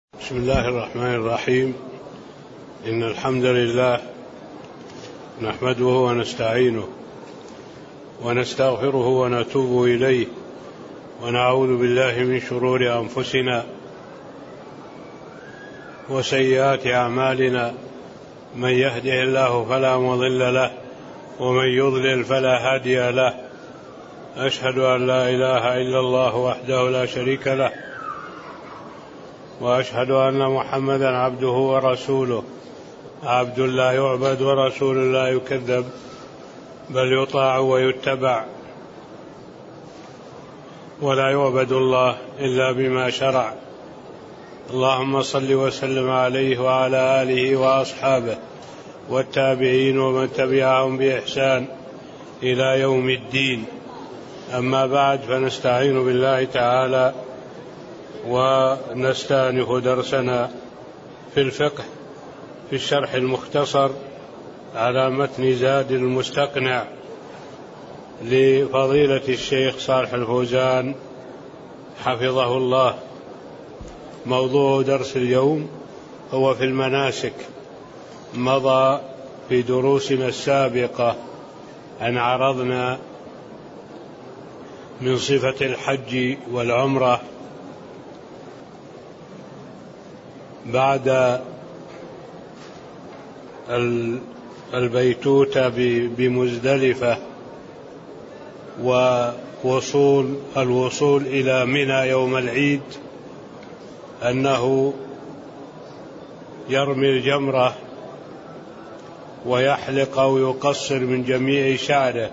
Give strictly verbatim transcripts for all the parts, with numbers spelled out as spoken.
بسم الله الرحمن الرحيم. إن الحمد لله نحمده ونستعينه ونستغفره ونتوب إليه ونعوذ بالله من شرور أنفسنا وسيئات أعمالنا، من يهده الله فلا مضل له ومن يضلل فلا هادي له. أشهد أن لا إله إلا الله وحده لا شريك له، وأشهد أن محمدا عبده ورسوله، عبد لا يعبد ورسول لا يكذب، بل يطاع ويتبع، ولا يعبد الله إلا بما شرع. اللهم صل وسلم عليه وعلى آله وأصحابه والتابعين ومن تبعهم بإحسان إلى يوم الدين. أما بعد، فنستعين بالله تعالى ونستأنف درسنا في الفقه في الشرح المختصر على متن زاد المستقنع لفضيلة الشيخ صالح الفوزان حفظه الله. موضوع درس اليوم هو في المناسك. مضى في دروسنا السابقة أن عرضنا من صفة الحج والعمرة بعد البيتوتة بمزدلفة ووصول الوصول إلى منى يوم العيد أنه يرمي الجمرة ويحلق أو يقصر من جميع شعره،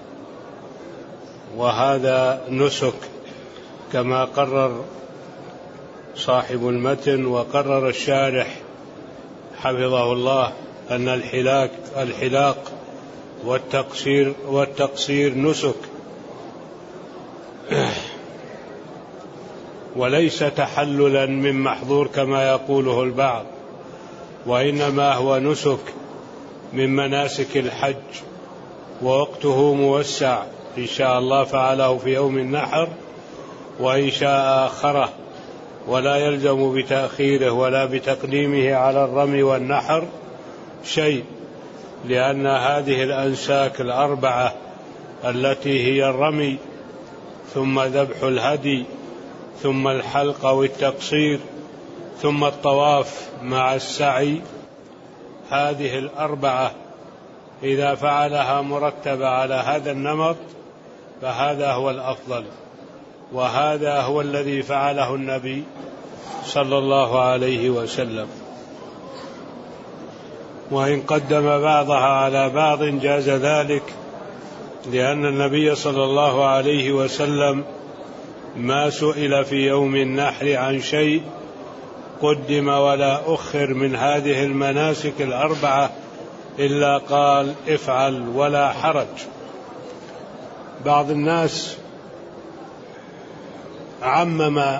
وهذا نسك كما قرر صاحب المتن وقرر الشارح حفظه الله أن الحلاق الحلاق والتقصير والتقصير نسك، وليس تحللا من محظور كما يقوله البعض، وإنما هو نسك من مناسك الحج، ووقته موسع. إن شاء الله فعله في يوم النحر، وإن شاء آخره، ولا يلزم بتأخيره ولا بتقديمه على الرمي والنحر شيء، لأن هذه الأنساك الأربعة التي هي الرمي ثم ذبح الهدي ثم الحلق والتقصير ثم الطواف مع السعي، هذه الأربعة إذا فعلها مرتبة على هذا النمط فهذا هو الأفضل، وهذا هو الذي فعله النبي صلى الله عليه وسلم. وإن قدم بعضها على بعض جاز ذلك، لأن النبي صلى الله عليه وسلم ما سئل في يوم النحر عن شيء قدم ولا أخر من هذه المناسك الأربعة إلا قال افعل ولا حرج. بعض الناس عمم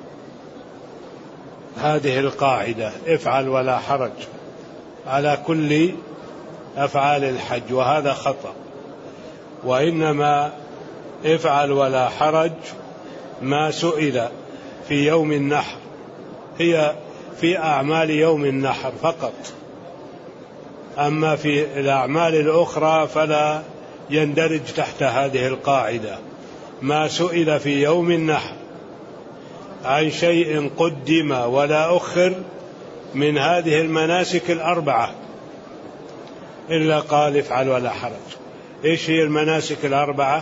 هذه القاعدة افعل ولا حرج على كل أفعال الحج، وهذا خطأ، وإنما افعل ولا حرج ما سئل في يوم النحر، هي في أعمال يوم النحر فقط، أما في الأعمال الأخرى فلا يندرج تحت هذه القاعدة. ما سئل في يوم النحر عن شيء قدم ولا أخر من هذه المناسك الأربعة إلا قال افعل ولا حرج. إيش هي المناسك الأربعة؟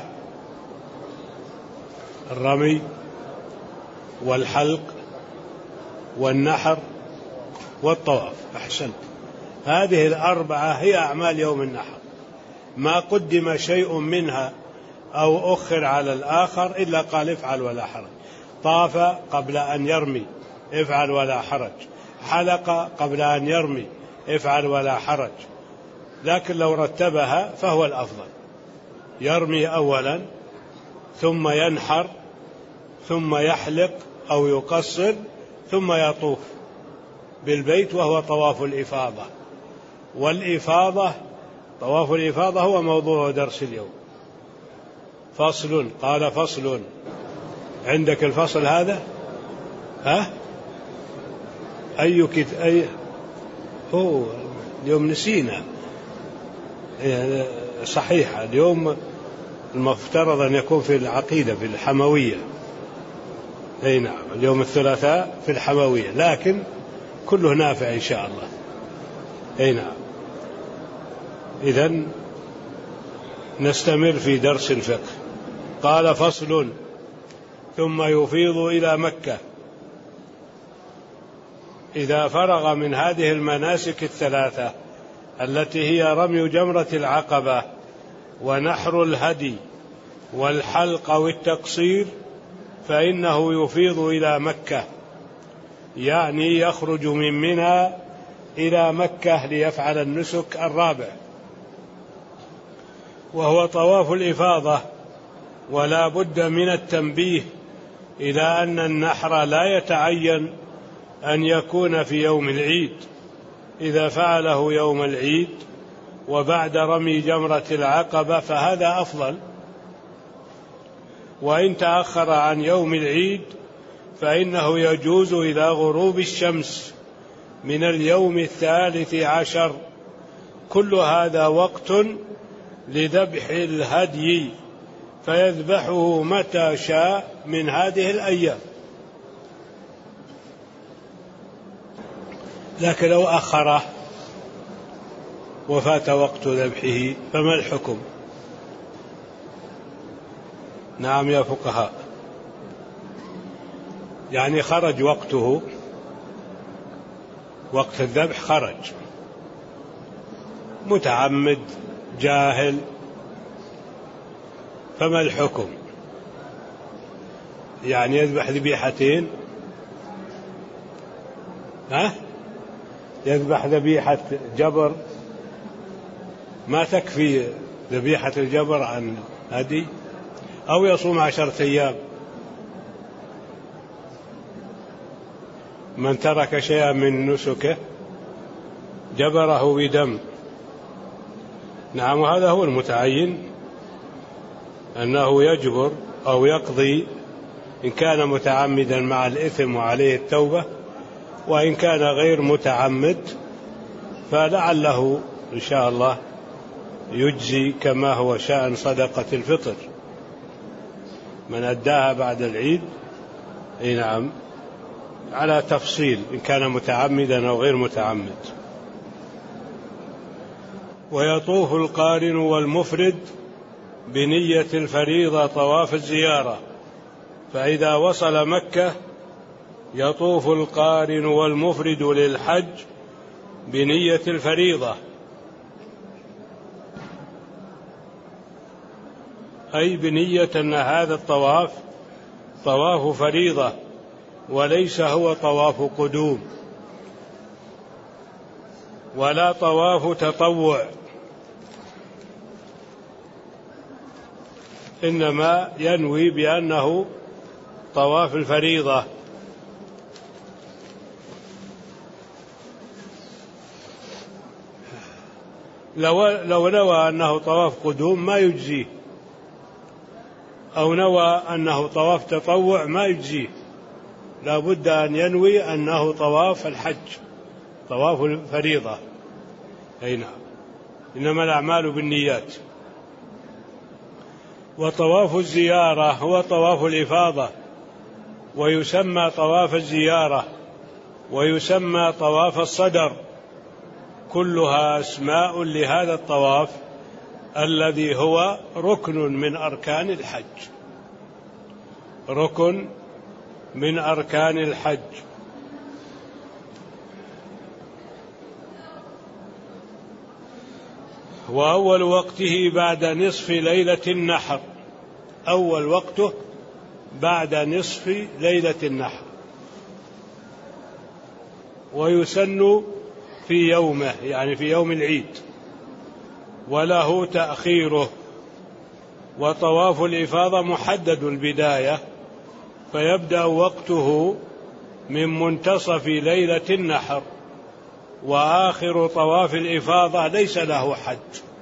الرمي والحلق والنحر والطواف. أحسنت، هذه الأربعة هي أعمال يوم النحر، ما قدم شيء منها أو أخر على الآخر إلا قال افعل ولا حرج. طاف قبل أن يرمي افعل ولا حرج، حلق قبل أن يرمي افعل ولا حرج، لكن لو رتبها فهو الأفضل، يرمي أولا ثم ينحر ثم يحلق أو يقصر ثم يطوف بالبيت، وهو طواف الإفاضة. والإفاضة طواف الإفاضة هو موضوع درس اليوم. فصل، قال فصل، عندك الفصل هذا؟ ها؟ أي كت... أي هو اليوم نسينا صحيح. اليوم المفترض أن يكون في العقيدة في الحموية. أي نعم اليوم الثلاثاء في الحموية، لكن كله نافع إن شاء الله. أي نعم. إذن نستمر في درس الفقه. قال فصل: ثم يفيض إلى مكة إذا فرغ من هذه المناسك الثلاثة التي هي رمي جمرة العقبة ونحر الهدي والحلق والتقصير، فإنه يفيض إلى مكة، يعني يخرج من منى إلى مكة ليفعل النسك الرابع، وهو طواف الإفاضة. ولا بد من التنبيه إلى أن النحر لا يتعين أن يكون في يوم العيد، إذا فعله يوم العيد وبعد رمي جمرة العقبة فهذا أفضل، وإن تأخر عن يوم العيد فإنه يجوز إلى غروب الشمس من اليوم الثالث عشر. كل هذا وقت لذبح الهدي، فيذبحه متى شاء من هذه الأيام. لكن لو أخره وفات وقت ذبحه فما الحكم؟ نعم يا فقهاء، يعني خرج وقته، وقت الذبح خرج، متعمد جاهل، فما الحكم؟ يعني يذبح ذبيحتين؟ ها؟ يذبح ذبيحة جبر، ما تكفي ذبيحة الجبر عن هدي؟ أو يصوم عشرة أيام؟ من ترك شيئا من نسكه جبره بدم. نعم، وهذا هو المتعين، أنه يجبر أو يقضي إن كان متعمدا مع الإثم وعليه التوبة، وإن كان غير متعمد فلعله إن شاء الله يجزي كما هو شأن صدقة الفطر، من أداها بعد العيد. أي نعم، على تفصيل إن كان متعمدا أو غير متعمد. ويطوف القارن والمفرد بنية الفريضة طواف الزيارة، فإذا وصل مكة يطوف القارن والمفرد للحج بنية الفريضة، أي بنية أن هذا الطواف طواف فريضة وليس هو طواف قدوم ولا طواف تطوع، إنما ينوي بأنه طواف الفريضة. لو, لو نوى أنه طواف قدوم ما يجزيه، أو نوى أنه طواف تطوع ما يجزيه، لا بد أن ينوي أنه طواف الحج، طواف الفريضة. أي نعم، إنما الأعمال بالنيات. وطواف الزيارة هو طواف الإفاضة، ويسمى طواف الزيارة، ويسمى طواف الصدر، كلها أسماء لهذا الطواف الذي هو ركن من أركان الحج، ركن من أركان الحج. وأول وقته بعد نصف ليلة النحر، أول وقته بعد نصف ليلة النحر، ويسن في يومه يعني في يوم العيد، وله تأخيره. وطواف الإفاضة محدد البداية، فيبدأ وقته من منتصف ليلة النحر، وآخر طواف الإفاضة ليس له حد،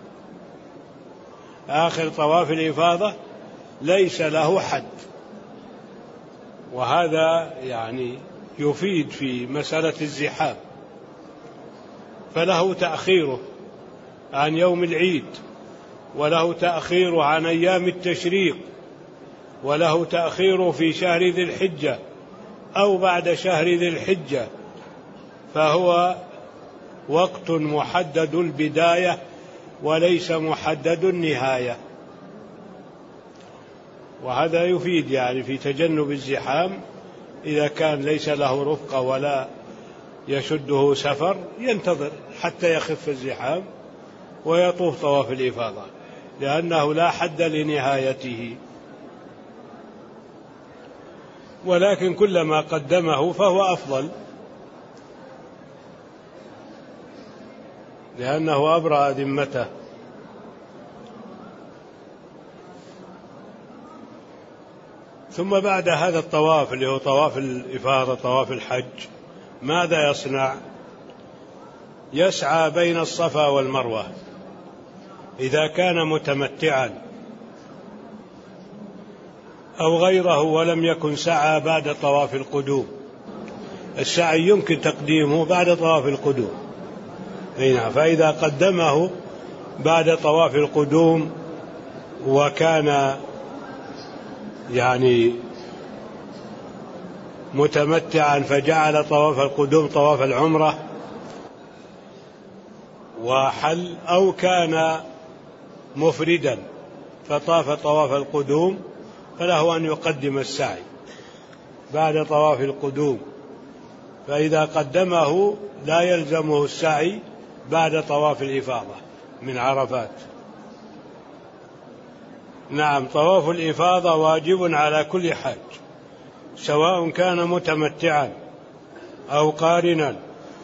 آخر طواف الإفاضة ليس له حد. وهذا يعني يفيد في مسألة الزحام، فله تأخيره عن يوم العيد، وله تأخيره عن أيام التشريق، وله تأخيره في شهر ذي الحجة أو بعد شهر ذي الحجة، فهو وقت محدد البداية وليس محدد النهاية. وهذا يفيد يعني في تجنب الزحام، إذا كان ليس له رفقة ولا يشده سفر ينتظر حتى يخف الزحام ويطوف طواف الإفاضة، لأنه لا حد لنهايته. ولكن كلما قدمه فهو أفضل، لأنه أبرأ ذمته. ثم بعد هذا الطواف اللي هو طواف الإفاضة طواف الحج ماذا يصنع؟ يسعى بين الصفا والمروة إذا كان متمتعا أو غيره ولم يكن سعى بعد طواف القدوم. السعي يمكن تقديمه بعد طواف القدوم، فإذا قدمه بعد طواف القدوم وكان يعني متمتعا فجعل طواف القدوم طواف العمرة وحل، أو كان مفردا فطاف طواف القدوم، فله أن يقدم السعي بعد طواف القدوم، فإذا قدمه لا يلزمه السعي بعد طواف الإفاضة من عرفات. نعم، طواف الإفاضة واجب على كل حاج، سواء كان متمتعا أو قارنا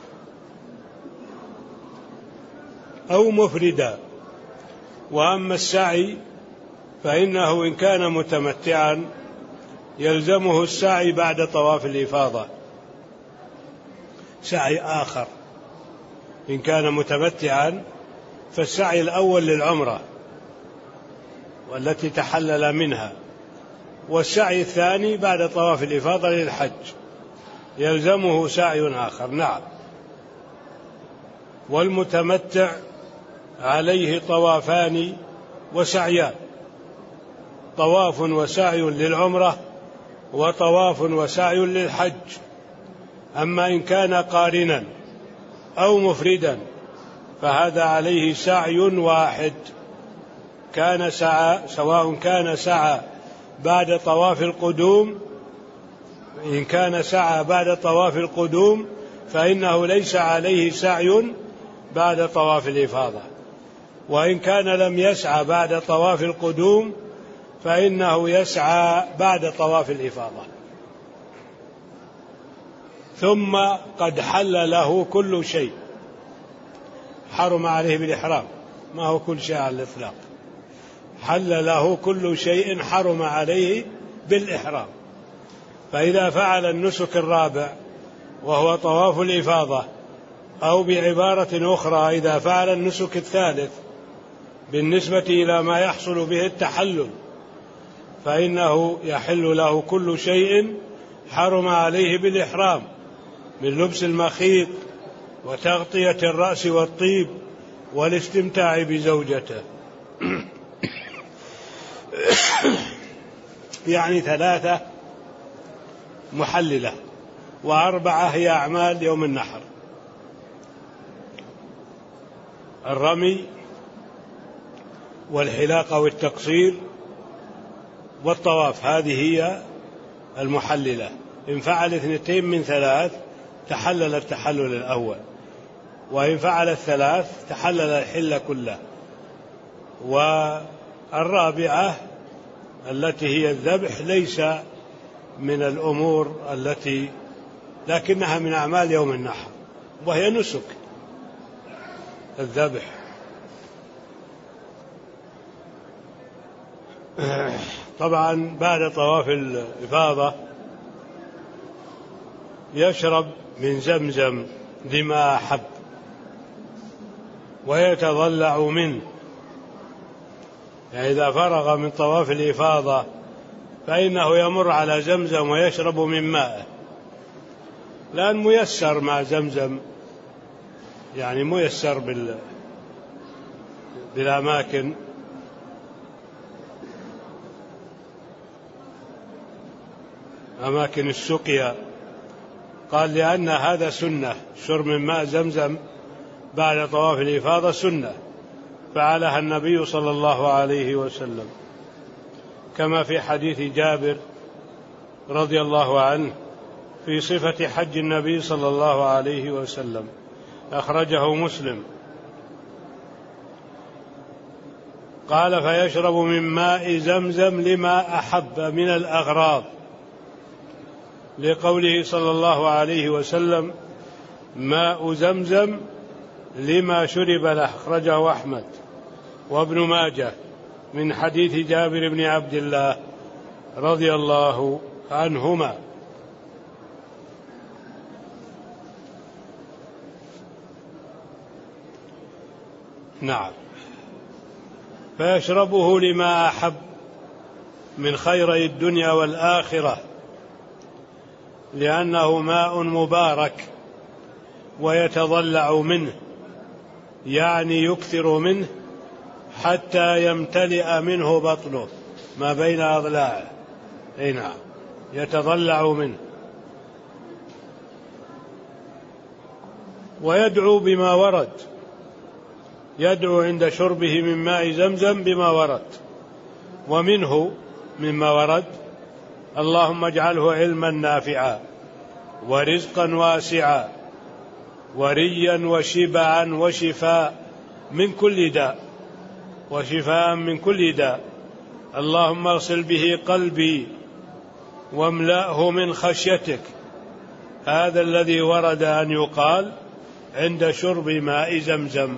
أو مفردا. وأما السعي فإنه إن كان متمتعا يلزمه السعي بعد طواف الإفاضة، سعي آخر. إن كان متمتعا فالسعي الأول للعمرة والتي تحلل منها، والسعي الثاني بعد طواف الإفاضة للحج يلزمه سعي آخر. نعم، والمتمتع عليه طوافان وسعيان، طواف وسعي للعمرة وطواف وسعي للحج. أما إن كان قارنا أو مفردا فهذا عليه سعي واحد، كان سعى سواء كان سعى بعد طواف القدوم. إن كان سعى بعد طواف القدوم فإنه ليس عليه سعي بعد طواف الإفاضة، وإن كان لم يسعى بعد طواف القدوم فإنه يسعى بعد طواف الإفاضة. ثم قد حل له كل شيء حرم عليه بالإحرام، ما هو كل شيء على الإطلاق، حل له كل شيء حرم عليه بالإحرام. فإذا فعل النسك الرابع وهو طواف الإفاضة، أو بعبارة أخرى إذا فعل النسك الثالث بالنسبة إلى ما يحصل به التحلل، فإنه يحل له كل شيء حرم عليه بالإحرام، من لبس المخيط وتغطية الرأس والطيب والاستمتاع بزوجته. يعني ثلاثة محللة، وأربعة هي أعمال يوم النحر: الرمي والحلاقة والتقصير والطواف، هذه هي المحللة. إن فعل اثنتين من ثلاث تحلل التحلل الأول، وإن فعل الثلاث تحلل الحل كله. والرابعة التي هي الذبح ليس من الأمور التي، لكنها من أعمال يوم النحر، وهي نسك الذبح. طبعا بعد طواف الإفاضة يشرب من زمزم لما أحب ويتضلع منه، يعني إذا فرغ من طواف الإفاضة فإنه يمر على زمزم ويشرب من ماءه، لأن ميسر مع زمزم، يعني ميسر بال بالأماكن. أماكن السقيا. قال لأن هذا سنة، شرب من ماء زمزم بعد طواف الإفاضة سنة فعلها النبي صلى الله عليه وسلم، كما في حديث جابر رضي الله عنه في صفة حج النبي صلى الله عليه وسلم، أخرجه مسلم. قال فيشرب من ماء زمزم لما أحب من الأغراض، لقوله صلى الله عليه وسلم ماء زمزم لما شرب له، أخرجه أحمد وابن ماجه من حديث جابر بن عبد الله رضي الله عنهما. نعم. فيشربه لما أحب من خيري الدنيا والآخرة، لأنه ماء مبارك ويتضلع منه، يعني يكثر منه حتى يمتلئ منه بطنه ما بين أضلاعه. أي نعم، يتضلع منه. ويدعو بما ورد، يدعو عند شربه من ماء زمزم بما ورد، ومنه مما ورد اللهم اجعله علما نافعا ورزقا واسعا وريا وشبعا وشفاء من كل داء وشفاء من كل داء. اللهم اغسل به قلبي واملأه من خشيتك. هذا الذي ورد أن يقال عند شرب ماء زمزم.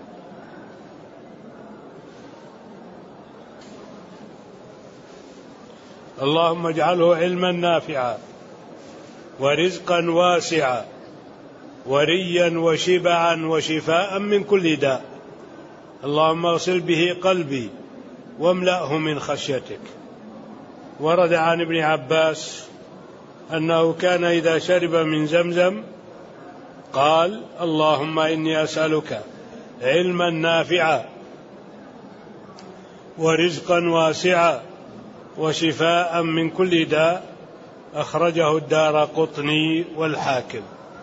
اللهم اجعله علما نافعا ورزقا واسعا وريا وشبعا وشفاء من كل داء. اللهم اغسل به قلبي واملأه من خشيتك. ورد عن ابن عباس أنه كان إذا شرب من زمزم قال اللهم إني أسألك علما نافعا ورزقا واسعا وشفاء من كل داء. أخرجه الدارقطني والحاكم.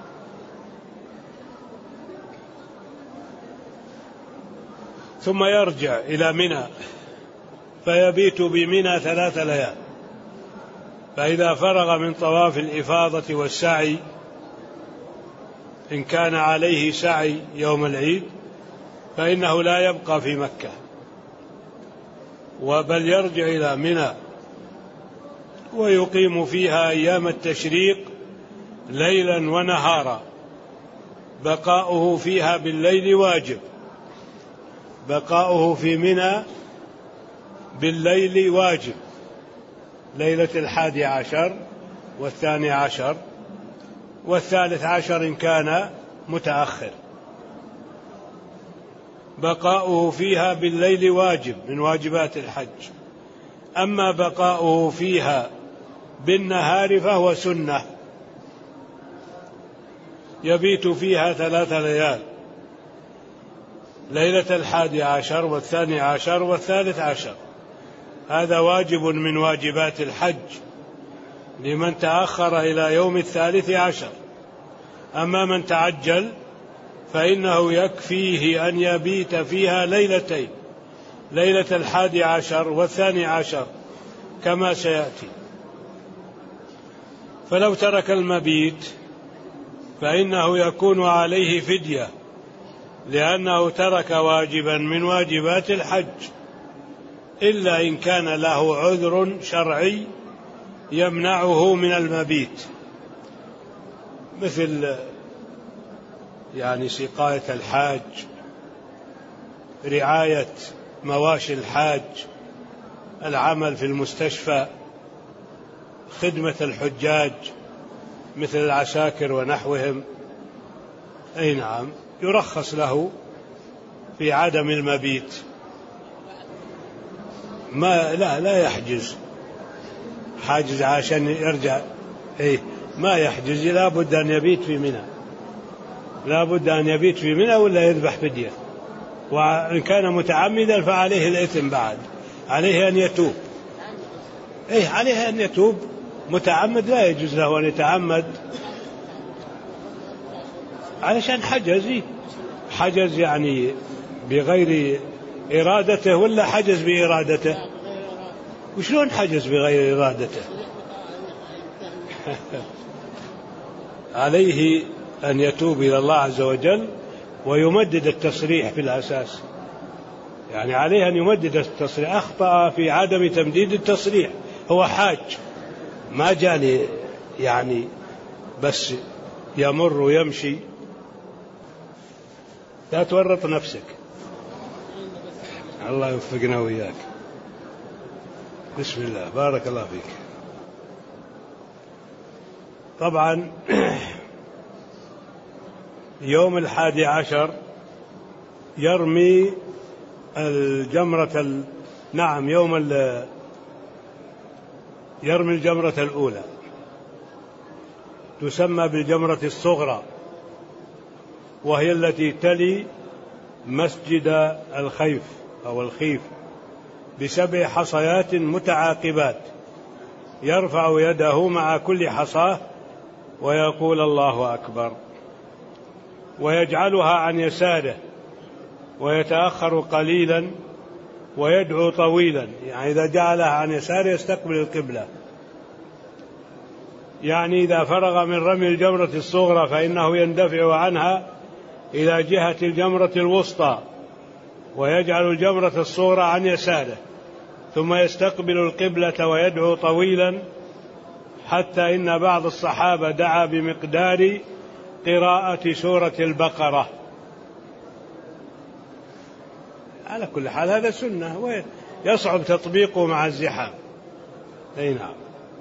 ثم يرجع إلى منى فيبيت بمنى ثلاث ليال، فإذا فرغ من طواف الإفاضة والسعي إن كان عليه سعي يوم العيد فإنه لا يبقى في مكة، وبل يرجع إلى منى ويقيم فيها أيام التشريق ليلا ونهارا. بقاؤه فيها بالليل واجب، بقاؤه في منى بالليل واجب، ليلة الحادي عشر والثاني عشر والثالث عشر إن كان متأخر. بقاؤه فيها بالليل واجب من واجبات الحج. أما بقاؤه فيها بالنهار فهو سنة، يبيت فيها ثلاث ليال، ليلة الحادي عشر والثاني عشر والثالث عشر. هذا واجب من واجبات الحج لمن تأخر إلى يوم الثالث عشر. أما من تعجل فإنه يكفيه أن يبيت فيها ليلتين، ليلة الحادي عشر والثاني عشر كما سيأتي. فلو ترك المبيت فإنه يكون عليه فدية، لأنه ترك واجبا من واجبات الحج، إلا إن كان له عذر شرعي يمنعه من المبيت، مثل يعني سقاية الحاج، رعاية مواشي الحاج، العمل في المستشفى، خدمة الحجاج مثل العساكر ونحوهم. أي نعم، يرخص له في عدم المبيت. ما لا لا يحجز حاجز عشان يرجع. إيه ما يحجز، لا بد أن يبيت في منى، لا بد أن يبيت في منى ولا يذبح فدية. وإن كان متعمدا فعليه الإثم بعد، عليه أن يتوب. إيه عليه أن يتوب. متعمد لا يجوز له أن يتعمد علشان حجز، حجز يعني بغير إرادته ولا حجز بإرادته؟ وشلون حجز بغير إرادته؟ عليه أن يتوب إلى الله عز وجل ويمدد التصريح في الأساس، يعني عليه أن يمدد التصريح. أخطأ في عدم تمديد التصريح، هو حاج ما جاني يعني بس يمر ويمشي. لا تورط نفسك، الله يوفقنا وإياك. بسم الله، بارك الله فيك. طبعا يوم الحادي عشر يرمي الجمرة ال... نعم يوم ال... يرمي الجمرة الأولى، تسمى بالجمرة الصغرى، وهي التي تلي مسجد الخيف أو الخيف بسبع حصيات متعاقبات، يرفع يده مع كل حصاة ويقول الله أكبر، ويجعلها عن يساره ويتأخر قليلا ويدعو طويلا. يعني إذا جعلها عن يساره يستقبل القبلة، يعني إذا فرغ من رمي الجمرة الصغرى فإنه يندفع عنها إلى جهة الجمرة الوسطى ويجعل الجمرة الصغرى عن يساره، ثم يستقبل القبلة ويدعو طويلا، حتى إن بعض الصحابة دعا بمقدار قراءة سورة البقرة. على كل حال هذا سنة ويصعب تطبيقه مع الزحام. أي نعم.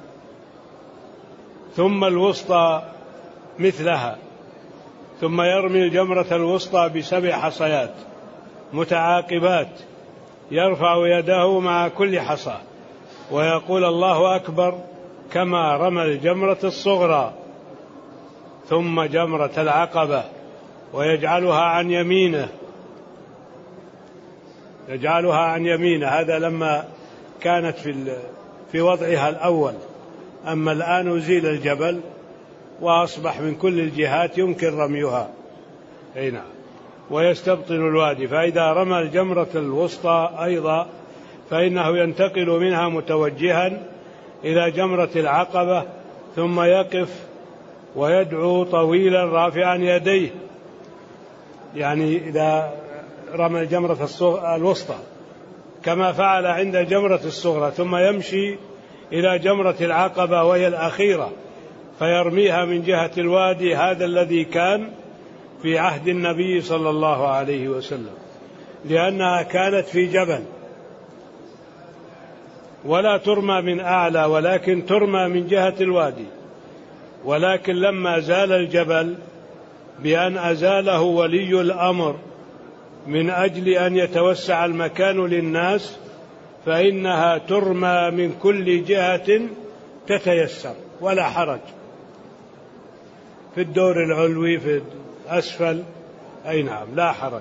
ثم الوسطى مثلها، ثم يرمي الجمرة الوسطى بسبع حصيات متعاقبات، يرفع يده مع كل حصى ويقول الله أكبر كما رمى الجمرة الصغرى. ثم جمرة العقبة ويجعلها عن يمينه، يجعلها عن يمينه. هذا لما كانت في في وضعها الأول، أما الآن أزيل الجبل وأصبح من كل الجهات يمكن رميها. أي نعم. ويستبطن الوادي، فإذا رمى الجمرة الوسطى أيضا فإنه ينتقل منها متوجها إلى جمرة العقبة، ثم يقف ويدعو طويلا رافعا يديه، يعني إذا رمى الجمرة الوسطى كما فعل عند الجمرة الصغرى، ثم يمشي إلى جمرة العقبة وهي الأخيرة فيرميها من جهة الوادي، هذا الذي كان في عهد النبي صلى الله عليه وسلم، لأنها كانت في جبل ولا ترمى من أعلى ولكن ترمى من جهة الوادي. ولكن لما زال الجبل بأن أزاله ولي الأمر من أجل أن يتوسع المكان للناس، فإنها ترمى من كل جهة تتيسر ولا حرج، في الدور العلوي في أسفل. أي نعم لا حرج.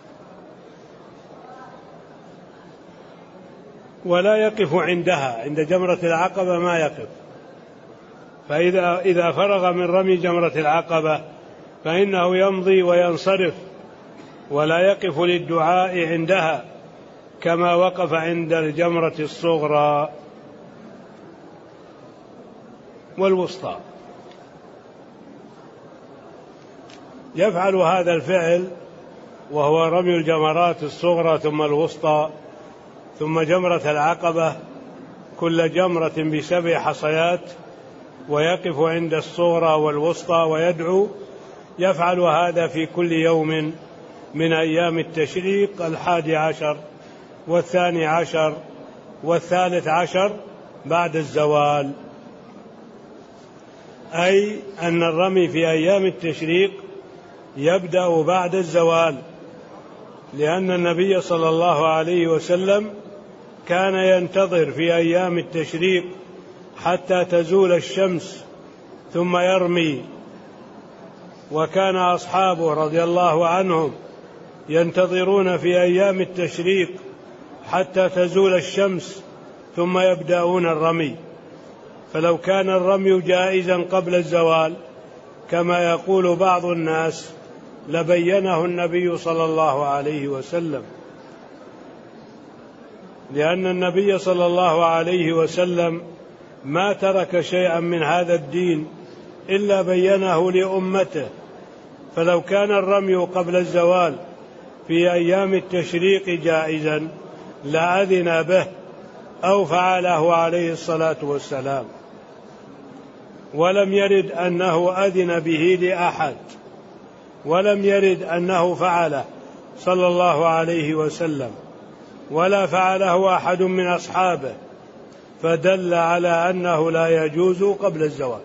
ولا يقف عندها، عند جمرة العقبة ما يقف، فإذا إذا فرغ من رمي جمرة العقبة فإنه يمضي وينصرف، ولا يقف للدعاء عندها كما وقف عند الجمرة الصغرى والوسطى. يفعل هذا الفعل وهو رمي الجمرات الصغرى ثم الوسطى ثم جمرة العقبة، كل جمرة بسبع حصيات، ويقف عند الصغرى والوسطى ويدعو. يفعل هذا في كل يوم من أيام التشريق الحادي عشر والثاني عشر والثالث عشر بعد الزوال. أي أن الرمي في أيام التشريق يبدأ بعد الزوال، لأن النبي صلى الله عليه وسلم كان ينتظر في أيام التشريق حتى تزول الشمس ثم يرمي. وكان أصحابه رضي الله عنهم ينتظرون في أيام التشريق حتى تزول الشمس ثم يبدأون الرمي. فلو كان الرمي جائزا قبل الزوال كما يقول بعض الناس لبينه النبي صلى الله عليه وسلم، لأن النبي صلى الله عليه وسلم ما ترك شيئا من هذا الدين إلا بينه لأمته. فلو كان الرمي قبل الزوال في أيام التشريق جائزا لأذن به أو فعله عليه الصلاة والسلام، ولم يرد أنه أذن به لأحد، ولم يرد أنه فعله صلى الله عليه وسلم، ولا فعله أحد من أصحابه، فدل على أنه لا يجوز قبل الزوال.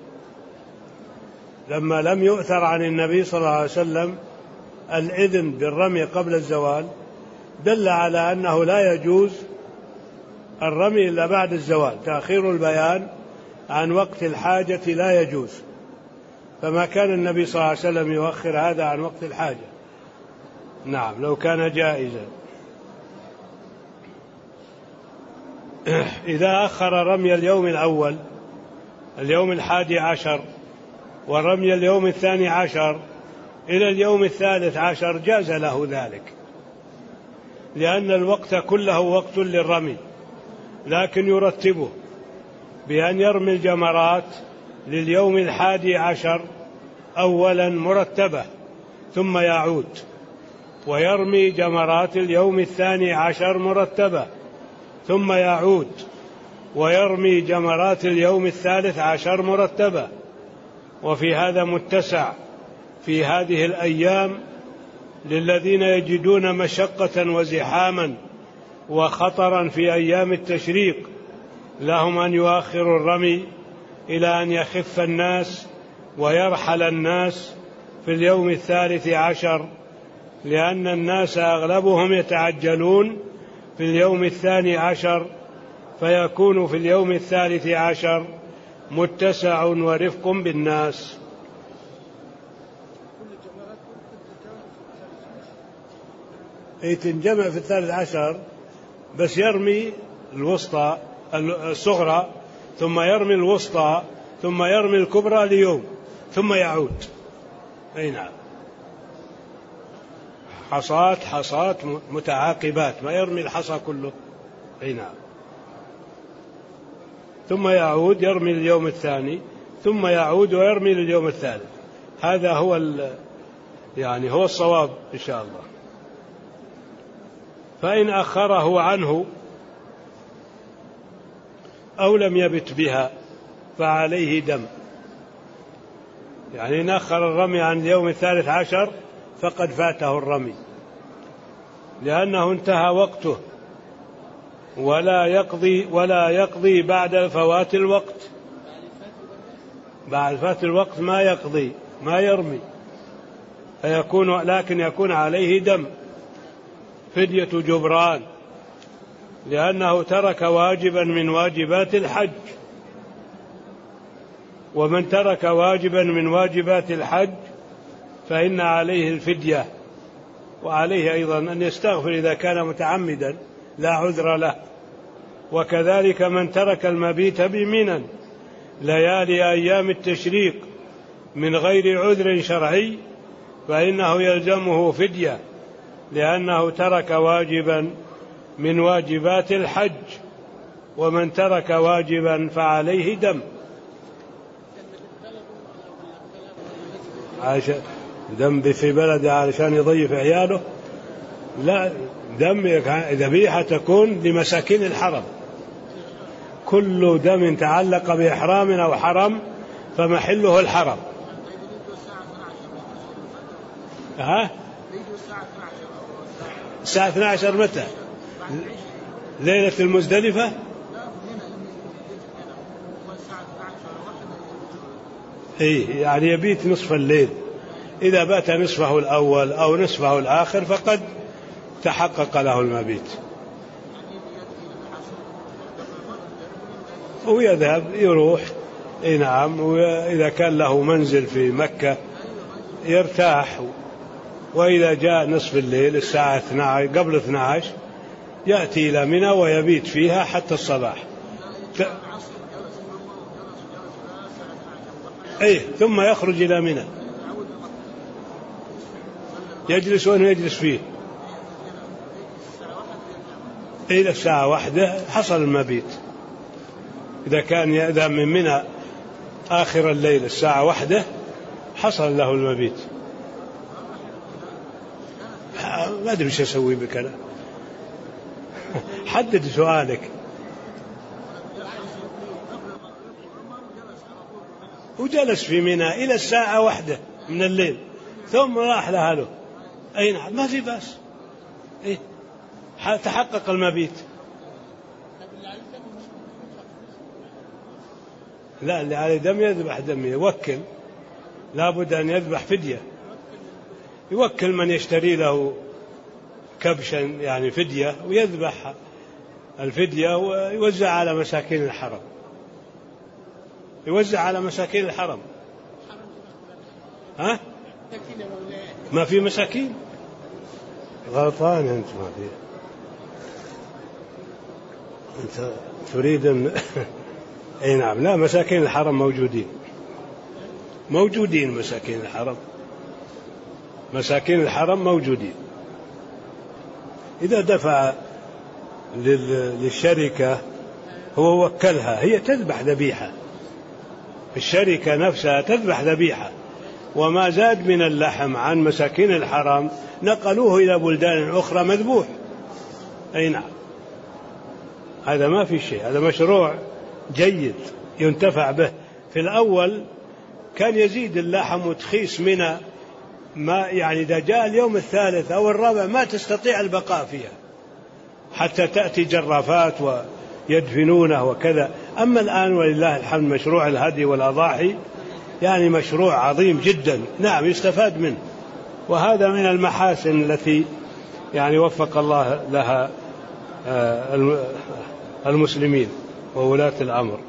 لما لم يؤثر عن النبي صلى الله عليه وسلم الإذن بالرمي قبل الزوال دل على أنه لا يجوز الرمي إلا بعد الزوال. تأخير البيان عن وقت الحاجة لا يجوز، فما كان النبي صلى الله عليه وسلم يؤخر هذا عن وقت الحاجة. نعم لو كان جائزا. إذا أخر رمي اليوم الأول اليوم الحادي عشر ورمي اليوم الثاني عشر إلى اليوم الثالث عشر جاز له ذلك، لأن الوقت كله وقت للرمي، لكن يرتبه بأن يرمي الجمرات لليوم الحادي عشر أولا مرتبة ثم يعود، ويرمي جمرات اليوم الثاني عشر مرتبة ثم يعود، ويرمي جمرات اليوم الثالث عشر مرتبة. وفي هذا متسع في هذه الأيام للذين يجدون مشقة وزحاما وخطرا في أيام التشريق، لهم أن يؤخروا الرمي إلى أن يخف الناس ويرحل الناس في اليوم الثالث عشر، لأن الناس أغلبهم يتعجلون في اليوم الثاني عشر، فيكون في اليوم الثالث عشر متسع ورفق بالناس. أي تنجمع في الثالث عشر، بس يرمي الوسطى الصغرى ثم يرمي الوسطى ثم يرمي الكبرى ليوم ثم يعود. أي نعم، حصات حصات متعاقبات، ما يرمي الحصى كله. أي نعم، ثم يعود يرمي اليوم الثاني ثم يعود ويرمي لليوم الثالث. هذا هو يعني هو الصواب إن شاء الله. فإن أخره عنه أو لم يبت بها فعليه دم. يعني إن أخر الرمي عن اليوم الثالث عشر فقد فاته الرمي، لأنه انتهى وقته، ولا يقضي ولا يقضي بعد فوات الوقت. بعد فات الوقت ما يقضي ما يرمي، فيكون لكن يكون عليه دم فدية جبران، لأنه ترك واجبا من واجبات الحج. ومن ترك واجبا من واجبات الحج فإن عليه الفدية، وعليه أيضا أن يستغفر إذا كان متعمدا لا عذر له. وكذلك من ترك المبيت بمنى ليالي أيام التشريق من غير عذر شرعي فإنه يلزمه فدية، لأنه ترك واجبا من واجبات الحج. ومن ترك واجبا فعليه دم. دم في بلده علشان يضيف عياله؟ لا، دم ذبيحة تكون لمساكين الحرم. كل دم تعلق بإحرام أو حرم فمحله الحرم. ها؟ الساعة اثنتي عشرة متى؟ ليلة المزدلفة؟ إيه، يعني يبيت نصف الليل. إذا بات نصفه الأول أو نصفه الآخر فقد تحقق له المبيت، ويذهب يروح اي نعم. وإذا كان له منزل في مكة يرتاح، وإذا جاء نصف الليل الساعة اثنتي عشرة قبل اثنتي عشرة يأتي إلى منى ويبيت فيها حتى الصباح. أيه ثم يخرج إلى منى يجلس وين يجلس فيه إلى الساعة واحدة حصل المبيت. إذا كان يأذن من منى آخر الليل الساعة واحدة حصل له المبيت. ما أدري وش أسوي بك أنا. حدد سؤالك. وجلس في منى إلى الساعة واحدة من الليل ثم راح لأهله. أي نعم ما في بأس. إيه تحقق المبيت. لا اللي عليه دم يذبح دم، يوكل، لابد أن يذبح فدية، يوكل من يشتري له كبشا يعني فدية ويذبح الفدية ويوزع على مساكين الحرم، يوزع على مساكين الحرم. ها؟ ما في مساكين؟ غلطان أنت، ما في. أنت تريد أن أي نعم. لا مساكين الحرم موجودين، موجودين مساكين الحرم، مساكين الحرم موجودين. إذا دفع للشركة هو وكلها، هي تذبح ذبيحة، الشركة نفسها تذبح ذبيحة، وما زاد من اللحم عن مساكين الحرم نقلوه إلى بلدان أخرى مذبوح. أي نعم هذا ما في شيء، هذا مشروع جيد ينتفع به. في الأول كان يزيد اللحم وتخيس من ما يعني إذا جاء اليوم الثالث أو الرابع ما تستطيع البقاء فيها حتى تأتي جرافات ويدفنونه وكذا. أما الآن ولله الحمد مشروع الهدي والأضاحي يعني مشروع عظيم جدا، نعم يستفاد منه، وهذا من المحاسن التي يعني وفق الله لها المسلمين وولاة الأمر.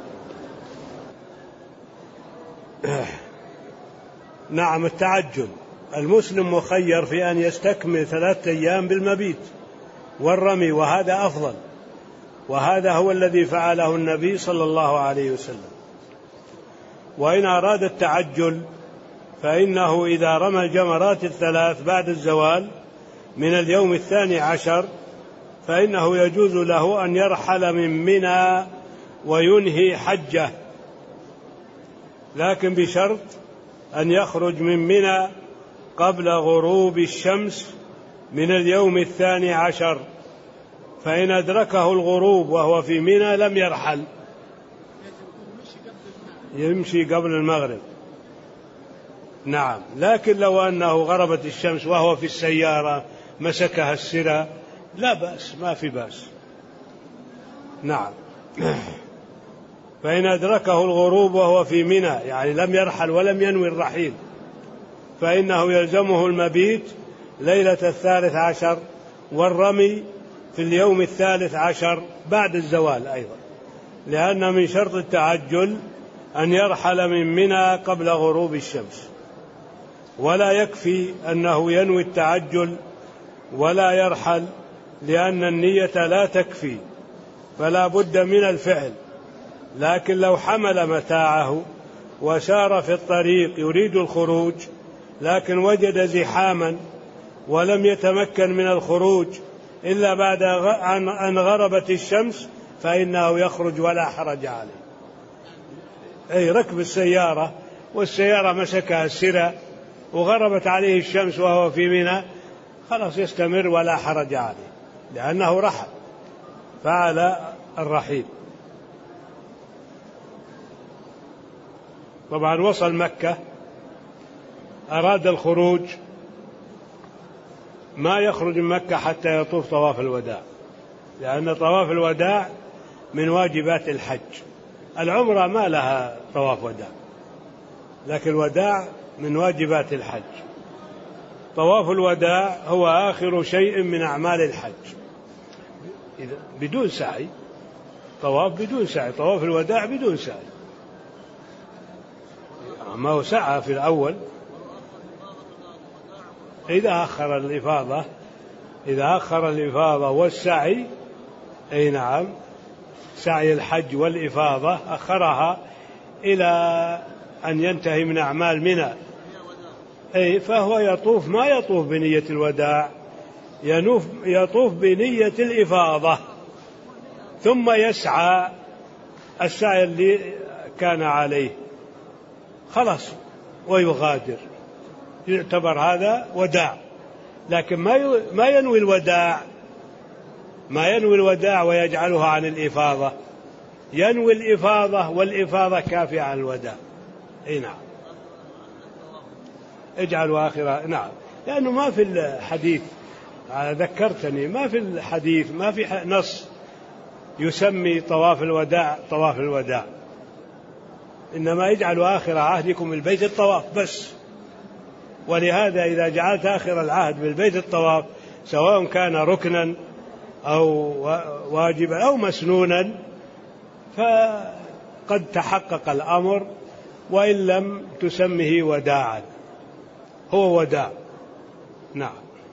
نعم التعجل، المسلم مخير في أن يستكمل ثلاثة أيام بالمبيت والرمي، وهذا أفضل، وهذا هو الذي فعله النبي صلى الله عليه وسلم. وإن أراد التعجل فإنه إذا رمى الجمرات الثلاث بعد الزوال من اليوم الثاني عشر فإنه يجوز له أن يرحل من منى وينهي حجه، لكن بشرط أن يخرج من منى قبل غروب الشمس من اليوم الثاني عشر، فإن أدركه الغروب وهو في منى لم يرحل، يمشي قبل المغرب. نعم، لكن لو أنه غربت الشمس وهو في السيارة مسكها السرى لا بأس، ما في بأس. نعم. فإن أدركه الغروب وهو في منى يعني لم يرحل ولم ينوي الرحيل فإنه يلزمه المبيت ليلة الثالث عشر والرمي في اليوم الثالث عشر بعد الزوال أيضا، لأن من شرط التعجل أن يرحل من منى قبل غروب الشمس. ولا يكفي أنه ينوي التعجل ولا يرحل، لأن النية لا تكفي، فلا بد من الفعل. لكن لو حمل متاعه وسار في الطريق يريد الخروج لكن وجد زحاما ولم يتمكن من الخروج إلا بعد أن غربت الشمس فإنه يخرج ولا حرج عليه. أي ركب السيارة والسيارة مسكها السرى وغربت عليه الشمس وهو في منى خلاص يستمر ولا حرج عليه، لأنه رحل، فعل الرحيل. طبعا وصل مكة أراد الخروج ما يخرج من مكة حتى يطوف طواف الوداع، لأن طواف الوداع من واجبات الحج. العمرة ما لها طواف وداع، لكن الوداع من واجبات الحج. طواف الوداع هو آخر شيء من أعمال الحج بدون سعي، طواف بدون سعي، طواف الوداع بدون سعي. ما هو سعى في الأول. إذا أخر الإفاضة إذا أخر الإفاضة والسعي، أي نعم، سعي الحج والإفاضة أخرها إلى أن ينتهي من أعمال منى، أي فهو يطوف ما يطوف بنية الوداع، ينوف يطوف بنية الإفاضة، ثم يسعى السعي اللي كان عليه خلاص ويغادر، يعتبر هذا وداع. لكن ما ما ينوي الوداع ما ينوي الوداع ويجعلها عن الإفاضة، ينوي الإفاضة والإفاضة كافية عن الوداع. اي نعم، اجعلوا آخرها. نعم، لأنه ما في الحديث، ذكرتني، ما في الحديث ما في نص يسمي طواف الوداع طواف الوداع، إنما اجعلوا آخر عهدكم بالبيت الطواف بس. ولهذا إذا جعلت آخر العهد بالبيت الطواف، سواء كان ركنا أو واجبا أو مسنونا، فقد تحقق الأمر، وإن لم تسمه وداعا، هو وداع. نعم.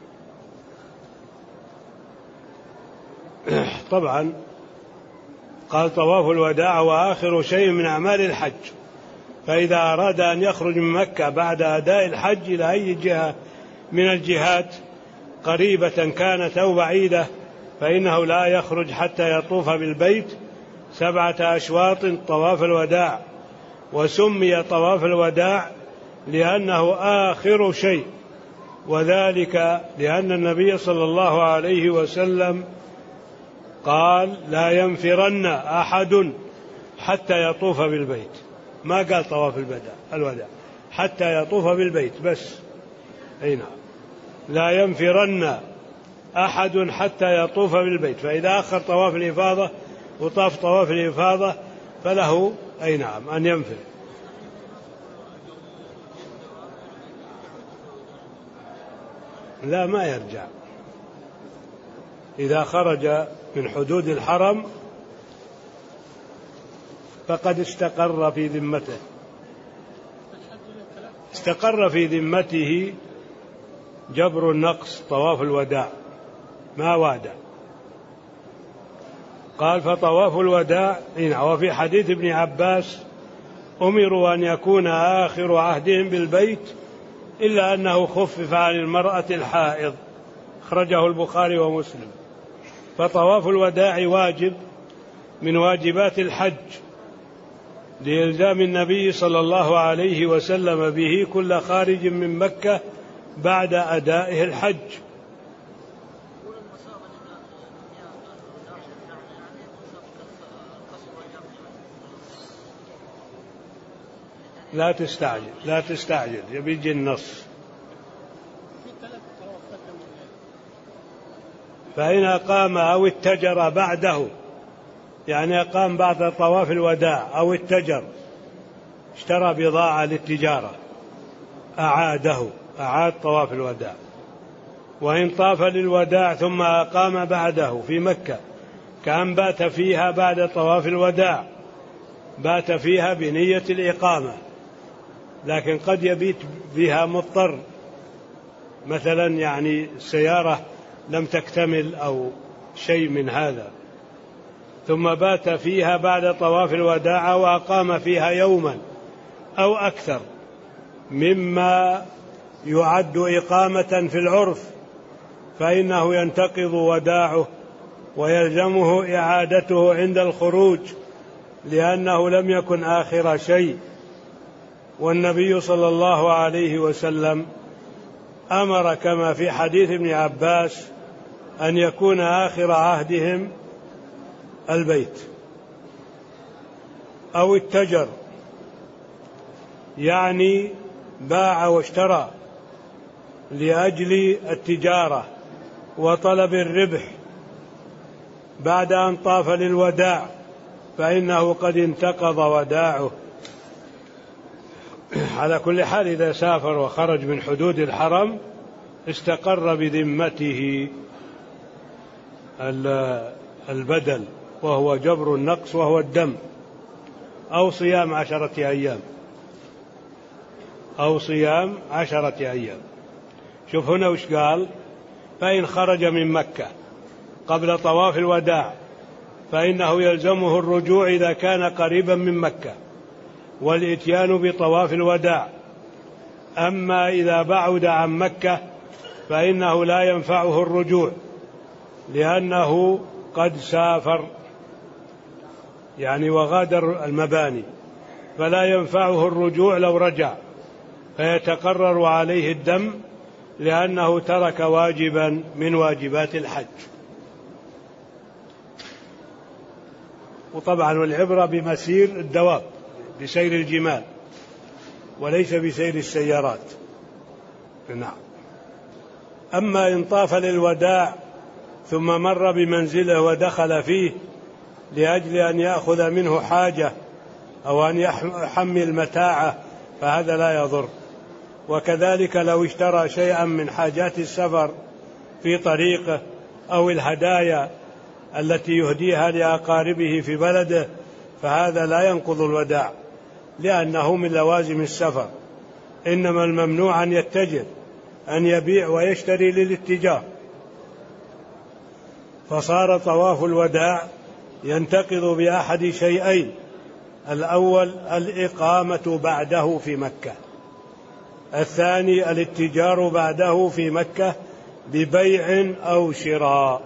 طبعا قال طواف الوداع وآخر شيء من أعمال الحج، فإذا أراد أن يخرج من مكة بعد أداء الحج إلى أي جهة من الجهات قريبة كانت أو بعيدة، فإنه لا يخرج حتى يطوف بالبيت سبعة أشواط طواف الوداع. وسمي طواف الوداع لأنه آخر شيء، وذلك لأن النبي صلى الله عليه وسلم قال لا ينفرن أحد حتى يطوف بالبيت، ما قال طواف الوداع، حتى يطوف بالبيت بس. أي نعم، لا ينفرن أحد حتى يطوف بالبيت، فإذا أخر طواف الإفاضة وطاف طواف الإفاضة فله أي نعم أن ينفر. لا، ما يرجع. إذا خرج من حدود الحرم فقد استقر في ذمته استقر في ذمته جبر النقص طواف الوداع ما وادع. قال فطواف الوداع. وفي حديث ابن عباس أمروا أن يكون آخر عهدهم بالبيت إلا أنه خفف عن المرأة الحائض، أخرجه البخاري ومسلم. فطواف الوداع واجب من واجبات الحج لإلزام النبي صلى الله عليه وسلم به كل خارج من مكة بعد أدائه الحج. لا تستعجل لا تستعجل يبيجي النص. فإن أقام أو اتجر بعده، يعني أقام بعد طواف الوداع أو اتجر، اشترى بضاعة للتجارة، أعاده أعاد طواف الوداع. وإن طاف للوداع ثم أقام بعده في مكة كأن بات فيها بعد طواف الوداع، بات فيها بنية الإقامة، لكن قد يبيت بها مضطر، مثلا يعني السيارة لم تكتمل أو شيء من هذا، ثم بات فيها بعد طواف الوداع وأقام فيها يوما أو أكثر مما يعد إقامة في العرف، فإنه ينتقض وداعه ويلزمه إعادته عند الخروج، لأنه لم يكن آخر شيء. والنبي صلى الله عليه وسلم أمر كما في حديث ابن عباس أن يكون آخر عهدهم البيت. أو اتجر، يعني باع واشترى لأجل التجارة وطلب الربح بعد أن طاف للوداع، فإنه قد انتقض وداعه. على كل حال إذا سافر وخرج من حدود الحرم استقر بذمته البدل، وهو جبر النقص وهو الدم، أو صيام عشرة أيام. أو صيام عشرة أيام. شوف هنا وش قال: فإن خرج من مكة قبل طواف الوداع فإنه يلزمه الرجوع إذا كان قريبا من مكة والإتيان بطواف الوداع. أما إذا بعد عن مكة فإنه لا ينفعه الرجوع لأنه قد سافر، يعني وغادر المباني، فلا ينفعه الرجوع لو رجع، فيتقرر عليه الدم لأنه ترك واجبا من واجبات الحج. وطبعا العبرة بمسير الدواب، بسير الجمال، وليس بسير السيارات. نعم. أما إن طاف للوداع ثم مر بمنزله ودخل فيه لأجل أن يأخذ منه حاجة أو أن يحمل متاعه فهذا لا يضر. وكذلك لو اشترى شيئا من حاجات السفر في طريقه أو الهدايا التي يهديها لأقاربه في بلده فهذا لا ينقض الوداع لأنه من لوازم السفر. إنما الممنوع أن يتجر، أن يبيع ويشتري للاتجار. فصار طواف الوداع ينتقض بأحد شيئين: الأول الإقامة بعده في مكة، الثاني الاتجار بعده في مكة ببيع أو شراء.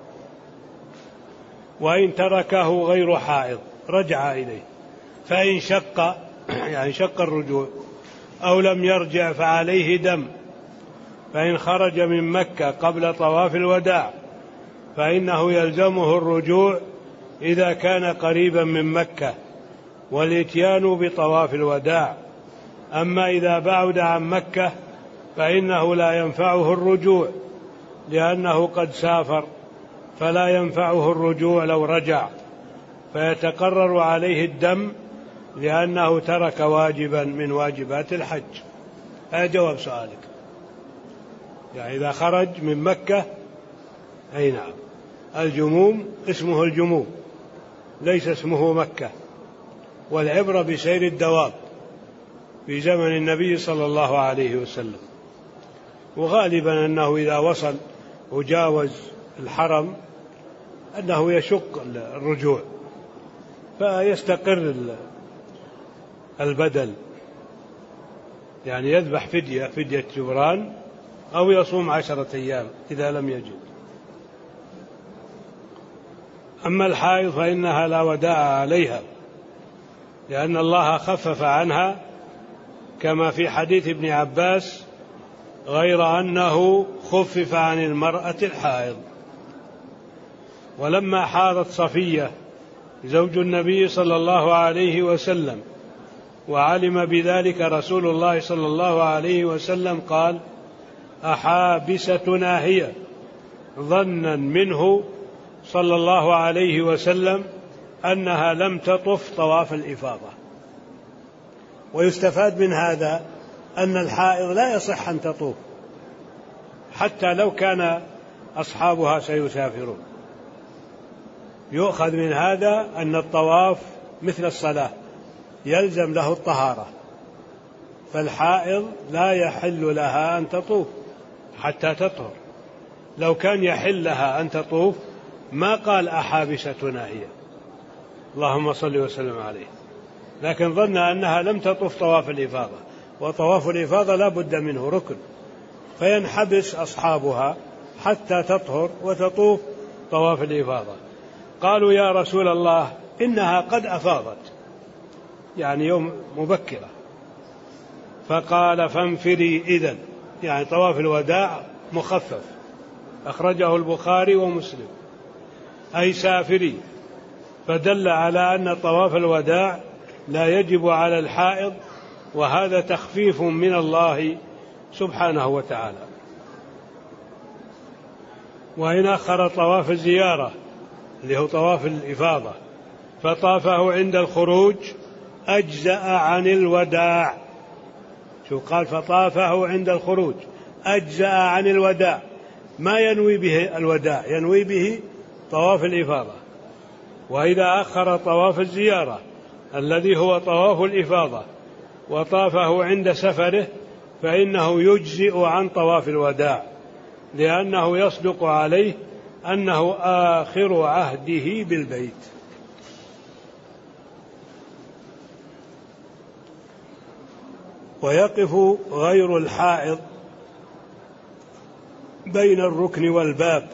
وإن تركه غير حائض رجع إليه، فإن شق يعني شق الرجوع أو لم يرجع فعليه دم. فإن خرج من مكة قبل طواف الوداع فإنه يلزمه الرجوع إذا كان قريبا من مكة والإتيان بطواف الوداع. أما إذا بعد عن مكة فإنه لا ينفعه الرجوع لأنه قد سافر، فلا ينفعه الرجوع لو رجع، فيتقرر عليه الدم لأنه ترك واجبا من واجبات الحج. هذا جواب سؤالك. يعني إذا خرج من مكة، أي نعم، الجموم اسمه الجموم ليس اسمه مكة، والعبرة بسير الدواب في زمن النبي صلى الله عليه وسلم. وغالبا أنه إذا وصل وجاوز الحرم أنه يشق الرجوع فيستقر البدل، يعني يذبح فدية فدية جبران أو يصوم عشرة أيام إذا لم يجد. أما الحائض فإنها لا وداع عليها لأن الله خفف عنها كما في حديث ابن عباس، غير أنه خفف عن المرأة الحائض. ولما حاضت صفية زوج النبي صلى الله عليه وسلم وعلم بذلك رسول الله صلى الله عليه وسلم قال: أحابستنا هي، ظنا منه صلى الله عليه وسلم أنها لم تطف طواف الإفاضة. ويستفاد من هذا أن الحائض لا يصح أن تطوف حتى لو كان أصحابها سيسافرون. يؤخذ من هذا أن الطواف مثل الصلاة يلزم له الطهارة، فالحائض لا يحل لها أن تطوف حتى تطهر. لو كان يحل لها أن تطوف ما قال أحابستنا هي، اللهم صل وسلم عليه، لكن ظن أنها لم تطوف طواف الإفاضة، وطواف الإفاضة لا بد منه ركن، فينحبس أصحابها حتى تطهر وتطوف طواف الإفاضة. قالوا: يا رسول الله إنها قد أفاضت، يعني يوم مبكرة. فقال: فانفري إذن، يعني طواف الوداع مخفف، أخرجه البخاري ومسلم، أي سافري. فدل على أن طواف الوداع لا يجب على الحائض، وهذا تخفيف من الله سبحانه وتعالى. وإن أخر طواف الزيارة اللي هو طواف الإفاضة فطافه عند الخروج أجزأ عن الوداع. شو قال؟ فطافه عند الخروج أجزأ عن الوداع، ما ينوي به الوداع، ينوي به طواف الإفاضة. وإذا أخر طواف الزيارة الذي هو طواف الإفاضة وطافه عند سفره فإنه يجزئ عن طواف الوداع، لأنه يصدق عليه أنه آخر عهده بالبيت. ويقف غير الحائض بين الركن والباب.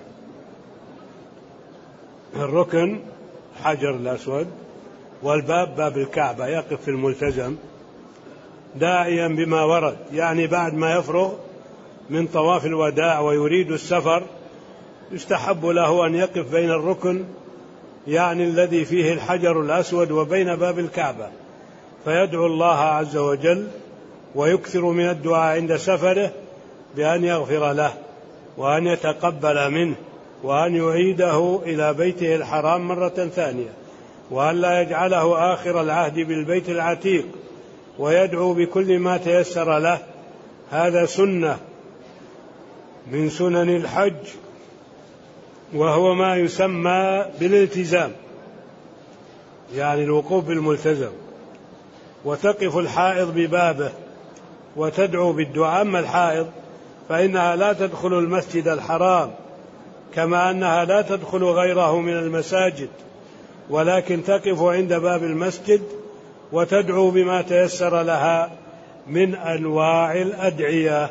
الركن حجر الأسود، والباب باب الكعبة، يقف في الملتزم داعيا بما ورد، يعني بعد ما يفرغ من طواف الوداع ويريد السفر يستحب له أن يقف بين الركن، يعني الذي فيه الحجر الأسود، وبين باب الكعبة، فيدعو الله عز وجل ويكثر من الدعاء عند سفره بأن يغفر له وأن يتقبل منه وأن يعيده إلى بيته الحرام مرة ثانية، وأن لا يجعله آخر العهد بالبيت العتيق، ويدعو بكل ما تيسر له. هذا سنة من سنن الحج، وهو ما يسمى بالالتزام، يعني الوقوف بالملتزم. وتقف الحائض ببابه وتدعو بالدعاء. أما الحائض فإنها لا تدخل المسجد الحرام، كما أنها لا تدخل غيره من المساجد، ولكن تقف عند باب المسجد وتدعو بما تيسر لها من أنواع الأدعية.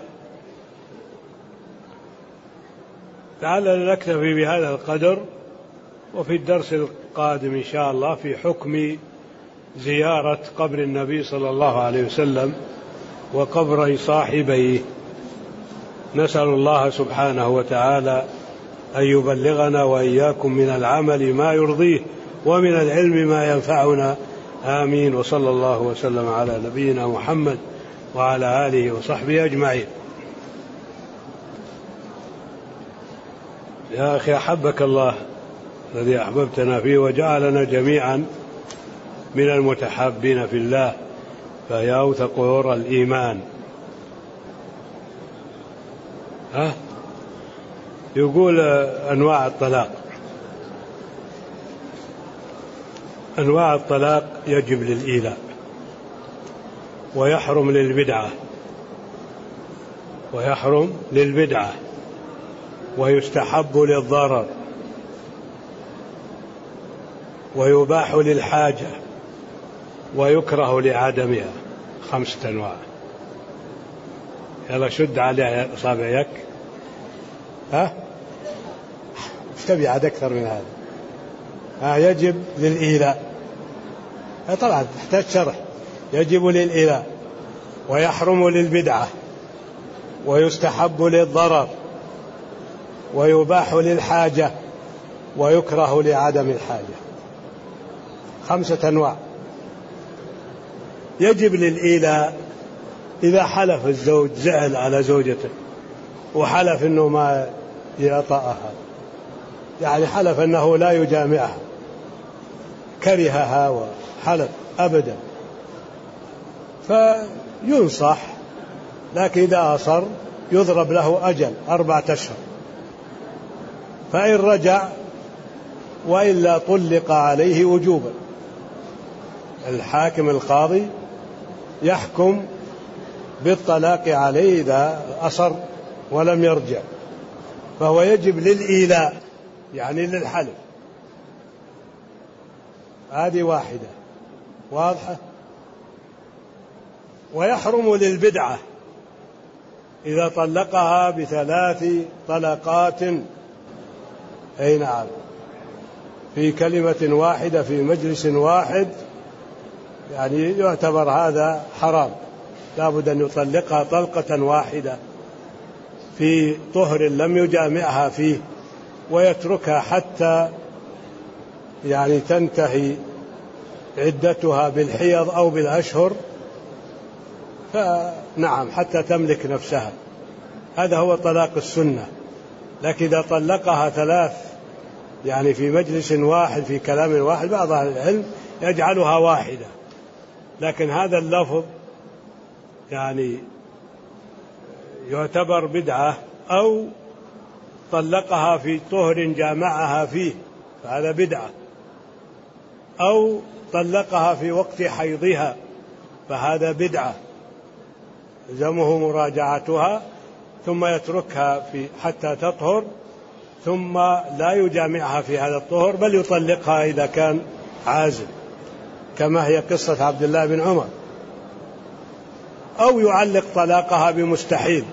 تعالى نكتفي بهذا القدر، وفي الدرس القادم إن شاء الله في حكم زيارة قبر النبي صلى الله عليه وسلم وقبر صاحبيه. نسأل الله سبحانه وتعالى أن يبلغنا وإياكم من العمل ما يرضيه ومن العلم ما ينفعنا، آمين. وصلى الله وسلم على نبينا محمد وعلى آله وصحبه أجمعين. يا أخي أحبك الله الذي أحببتنا فيه وجعلنا جميعا من المتحابين في الله، فيا أوثق عرى الإيمان. ها يقول أنواع الطلاق. أنواع الطلاق: يجب للإيلاء، ويحرم للبدعة، ويحرم للبدعة، ويستحب للضرر، ويباح للحاجة، ويكره لعدمها. خمسة أنواع. يلا شد عليها أصابعك. ها ايش تبي عاد أكثر من هذا؟ ها يجب للإيلاء، طبعا تحتاج شرح. يجب للإيلاء، ويحرم للبدعة، ويستحب للضرر، ويباح للحاجة، ويكره لعدم الحاجة. خمسة أنواع. يجب للإيلاء إذا حلف الزوج، زعل على زوجته وحلف أنه ما يطأها، يعني حلف أنه لا يجامعها، كرهها وحلف أبدا، فينصح، لكن إذا أصر يضرب له أجل أربعة أشهر، فإن رجع وإلا طلق عليه وجوبا. الحاكم القاضي يحكم بالطلاق عليه إذا أصر ولم يرجع، فهو يجب للإيلاء يعني للحلف. هذه واحدة واضحة. ويحرم للبدعة إذا طلقها بثلاث طلقات، أي نعم، في كلمة واحدة في مجلس واحد، يعني يعتبر هذا حرام. لابد أن يطلقها طلقة واحدة في طهر لم يجامعها فيه، ويتركها حتى يعني تنتهي عدتها بالحيض أو بالأشهر، فنعم حتى تملك نفسها. هذا هو طلاق السنة. لكن إذا طلقها ثلاث يعني في مجلس واحد في كلام واحد، بعض أهل العلم يجعلها واحدة، لكن هذا اللفظ يعني يعتبر بدعة. أو طلقها في طهر جامعها فيه، فهذا بدعة. أو طلقها في وقت حيضها، فهذا بدعة يلزمه مراجعتها ثم يتركها في حتى تطهر، ثم لا يجامعها في هذا الطهر بل يطلقها إذا كان عازل، كما هي قصة عبد الله بن عمر. أو يعلق طلاقها بمستحيل،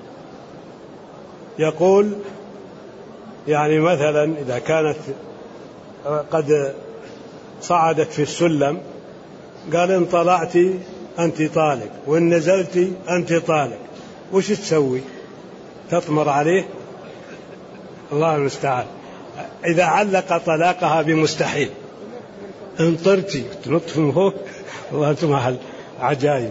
يقول يعني مثلا إذا كانت قد صعدت في السلم قال إن طلعت أنت طالق وإن نزلت أنت طالق، وش تسوي؟ تطمر عليه؟ الله المستعان. إذا علق طلاقها بمستحيل، إن طرتي تنط من فوق، والله أنتم أهل عجائب.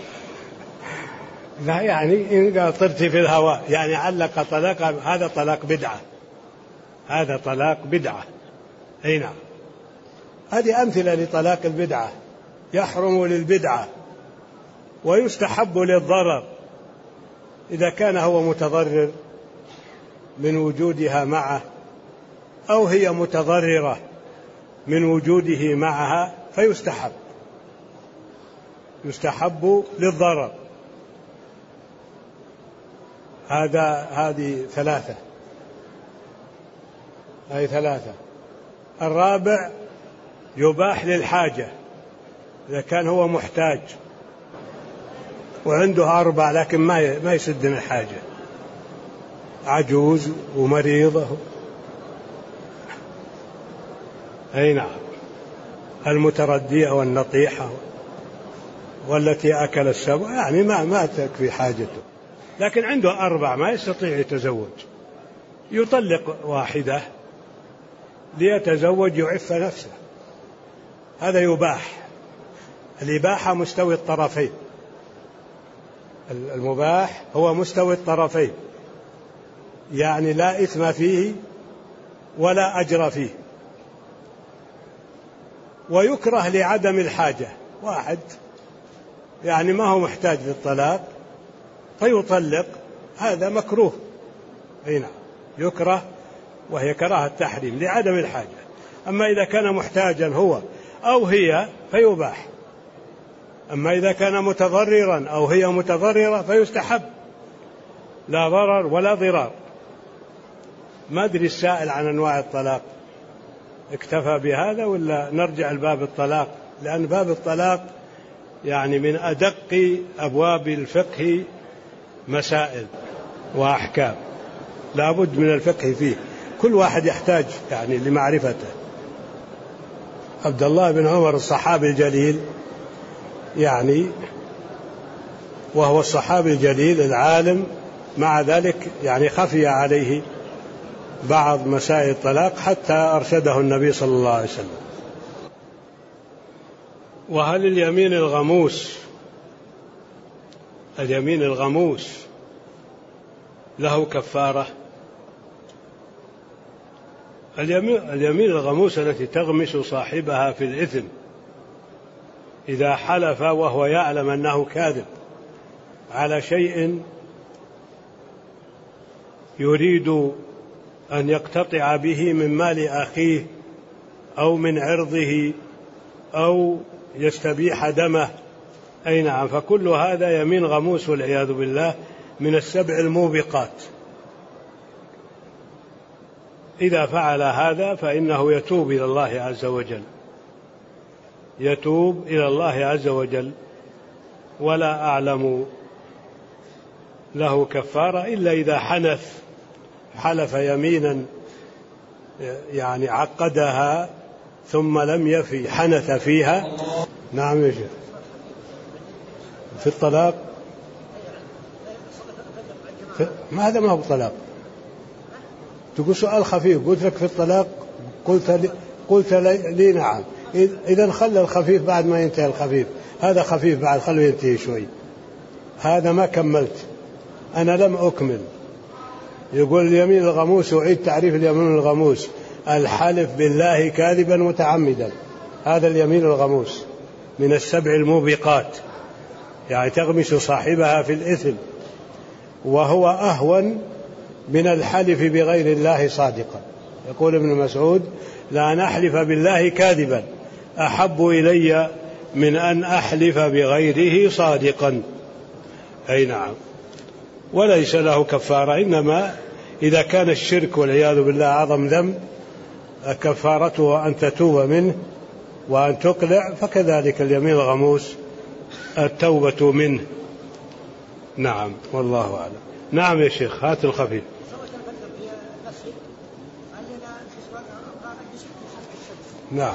لا يعني إن قال طرتي في الهواء يعني علق طلاقها، هذا طلاق بدعة، هذا طلاق بدعة. أي نعم، هذه أمثلة لطلاق البدعة. يحرم للبدعة ويستحب للضرر إذا كان هو متضرر من وجودها معه أو هي متضررة من وجوده معها، فيستحب يستحب للضرر. هذا هذه ثلاثة، هذه ثلاثة. الرابع يباح للحاجة إذا كان هو محتاج وعنده أربع لكن ما ما يسد من الحاجة، عجوز ومريضة. أي نعم، المتردية والنطيحة والتي أكل السبع، يعني ما ما تكفي حاجته، لكن عنده أربع ما يستطيع يتزوج، يطلق واحدة ليتزوج يعف نفسه. هذا يباح. الإباحة مستوي الطرفين، المباح هو مستوي الطرفين، يعني لا إثم فيه ولا أجر فيه. ويكره لعدم الحاجة، واحد يعني ما هو محتاج للطلاق فيطلق، هذا مكروه. أي نعم، يكره وهي كراهة تحريم لعدم الحاجة. أما إذا كان محتاجا هو أو هي فيباح. أما إذا كان متضررا أو هي متضررة فيستحب، لا ضرر ولا ضرار. ما أدري السائل عن أنواع الطلاق اكتفى بهذا ولا نرجع لباب الطلاق، لأن باب الطلاق يعني من أدق أبواب الفقه، مسائل وأحكام لا بد من الفقه فيه، كل واحد يحتاج يعني لمعرفته. عبد الله بن عمر الصحابي الجليل، يعني وهو الصحابي الجليل العالم، مع ذلك يعني خفي عليه بعض مسائل الطلاق حتى أرشده النبي صلى الله عليه وسلم. وهل اليمين الغموس اليمين الغموس له كفارة؟ اليمين, اليمين الغموس التي تغمس صاحبها في الإثم إذا حلف وهو يعلم أنه كاذب على شيء يريد أن يقتطع به من مال أخيه أو من عرضه أو يستبيح دمه. أي نعم، فكل هذا يمين غموس والعياذ بالله من السبع الموبقات. إذا فعل هذا فإنه يتوب إلى الله عز وجل، يتوب إلى الله عز وجل، ولا أعلم له كفارة إلا إذا حنث حلف يمينا يعني عقدها ثم لم يفي، حنث فيها. نعم يا شيخ. في الطلاق في... ما هذا ما هو طلاق. تقول سؤال خفيف، قلت لك في الطلاق، قلت لي, قلت لي نعم. إذا خلى الخفيف بعد ما ينتهي الخفيف، هذا خفيف بعد خلوه ينتهي شوي، هذا ما كملت، أنا لم أكمل. يقول اليمين الغموس، وعيد تعريف اليمين الغموس: الحلف بالله كاذبا متعمدا، هذا اليمين الغموس من السبع الموبقات، يعني تغمس صاحبها في الإثم، وهو أهون من الحلف بغير الله صادقا. يقول ابن مسعود: لا نحلف بالله كاذبا أحب إلي من أن أحلف بغيره صادقا. أي نعم، وليس له كفارة، إنما إذا كان الشرك والعياذ بالله أعظم ذنب كفارته أن تتوب منه وأن تقلع، فكذلك اليمين الغموس التوبة منه. نعم والله أعلم. نعم يا شيخ، هات الخفيف. نعم.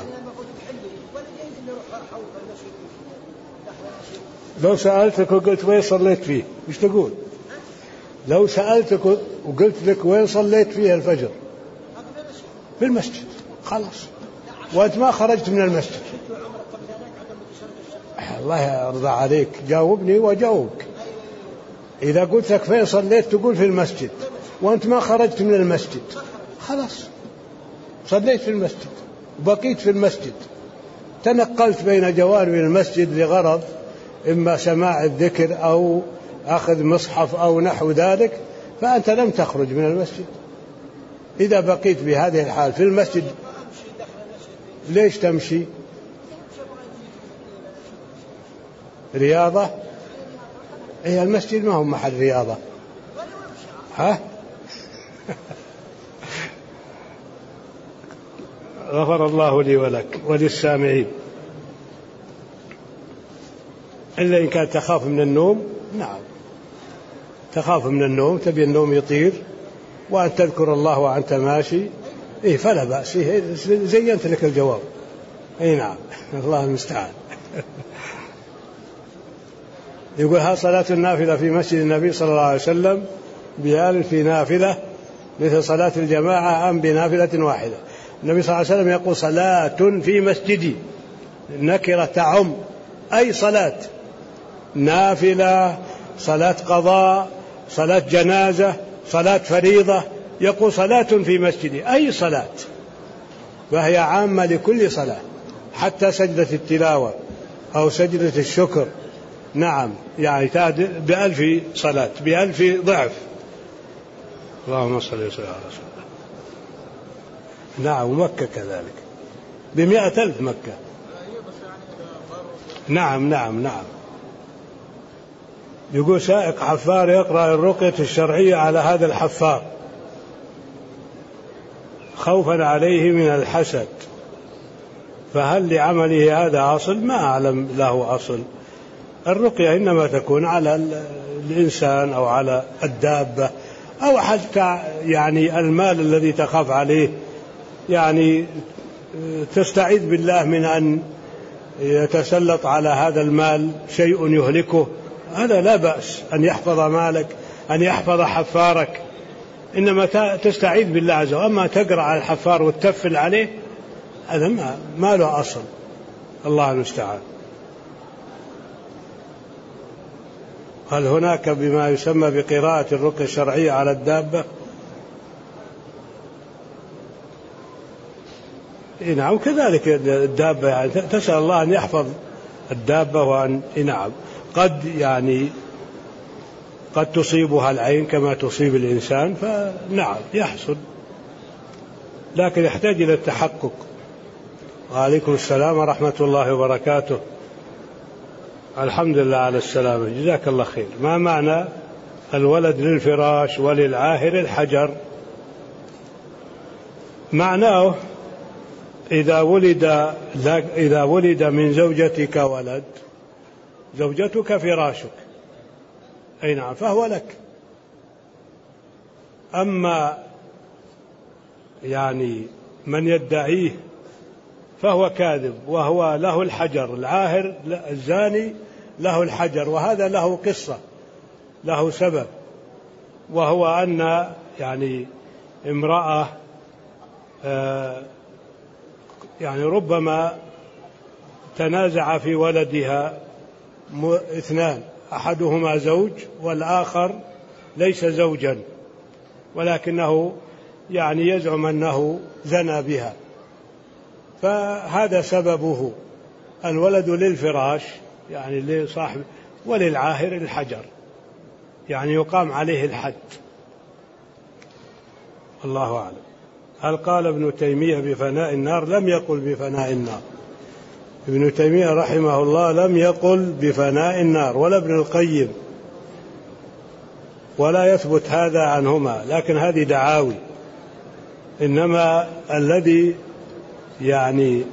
لو سألتك وقلت وين صليت فيه مش تقول؟ لو سألتك وقلت لك وين صليت فيه الفجر؟ في المسجد، خلاص، وأنت ما خرجت من المسجد. الله يرضى عليك، جاوبني وجاوبك. إذا قلت لك فين صليت تقول في المسجد، وأنت ما خرجت من المسجد، خلاص صليت في المسجد وبقيت في المسجد، تنقلت بين جوانب المسجد لغرض إما سماع الذكر أو أخذ مصحف أو نحو ذلك، فأنت لم تخرج من المسجد. إذا بقيت بهذه الحال في المسجد، ليش تمشي؟ رياضة؟ أي المسجد ما هو محل رياضة. ها؟ غفر الله لي ولك وللسامعين. إلا إن كانت تخاف من النوم، نعم تخاف من النوم، تبي النوم يطير وأن تذكر الله وأنت ماشي، إيه فلا بأس، إيه زينت لك الجواب. أي نعم، الله المستعان. يقول: ها صلاة النافلة في مسجد النبي صلى الله عليه وسلم بهال في نافلة مثل صلاة الجماعة أم بنافلة واحدة؟ النبي صلى الله عليه وسلم يقول: صلاة في مسجدي، نكرة تعم أي صلاة، نافلة، صلاة قضاء، صلاة جنازة، صلاة فريضة، يقول صلاة في مسجدي أي صلاة، وهي عامة لكل صلاة، حتى سجدة التلاوة أو سجدة الشكر. نعم، يعني تعد بألف صلاة، بألف ضعف. اللهم صل وسلم على رسول الله. نعم، ومكة كذلك بمئة ألف مكة. نعم نعم نعم. يقول: سائق حفار يقرأ الرقية الشرعية على هذا الحفار خوفا عليه من الحسد، فهل لعمله هذا أصل؟ ما أعلم له أصل. الرقية إنما تكون على الإنسان أو على الدابة أو حتى يعني المال الذي تخاف عليه، يعني تستعيذ بالله من أن يتسلط على هذا المال شيء يهلكه، هذا لا بأس أن يحفظ مالك، أن يحفظ حفارك، إنما تستعيذ بالله عز وجل. أما تقرأ على الحفار وتتفل عليه، هذا ما, ما له أصل. الله المستعان. هل هناك بما يسمى بقراءة الرقية الشرعية على الدابة؟ نعم، كذلك الدابة، يعني تسأل الله أن يحفظ الدابة، وأن نعم قد يعني قد تصيبها العين كما تصيب الإنسان، فنعم يحصل، لكن يحتاج إلى التحقق. وعليكم السلام ورحمة الله وبركاته. الحمد لله على السلامة، جزاك الله خير. ما معنى الولد للفراش وللعاهر الحجر؟ معناه إذا ولد إذا ولد من زوجتك ولد، زوجتك فراشك، أي نعم، فهو لك. أما يعني من يدعيه فهو كاذب، وهو له الحجر. العاهر الزاني له الحجر، وهذا له قصة، له سبب، وهو أن يعني امرأة آه يعني ربما تنازع في ولدها اثنان، أحدهما زوج والآخر ليس زوجا، ولكنه يعني يزعم أنه زنى بها، فهذا سببه. الولد للفراش يعني لصاحب، وللعاهر الحجر، يعني يقام عليه الحد. الله أعلم. هل قال ابن تيمية بفناء النار؟ لم يقل بفناء النار، ابن تيمية رحمه الله لم يقل بفناء النار، ولا ابن القيم، ولا يثبت هذا عنهما، لكن هذه دعاوي. إنما الذي يعني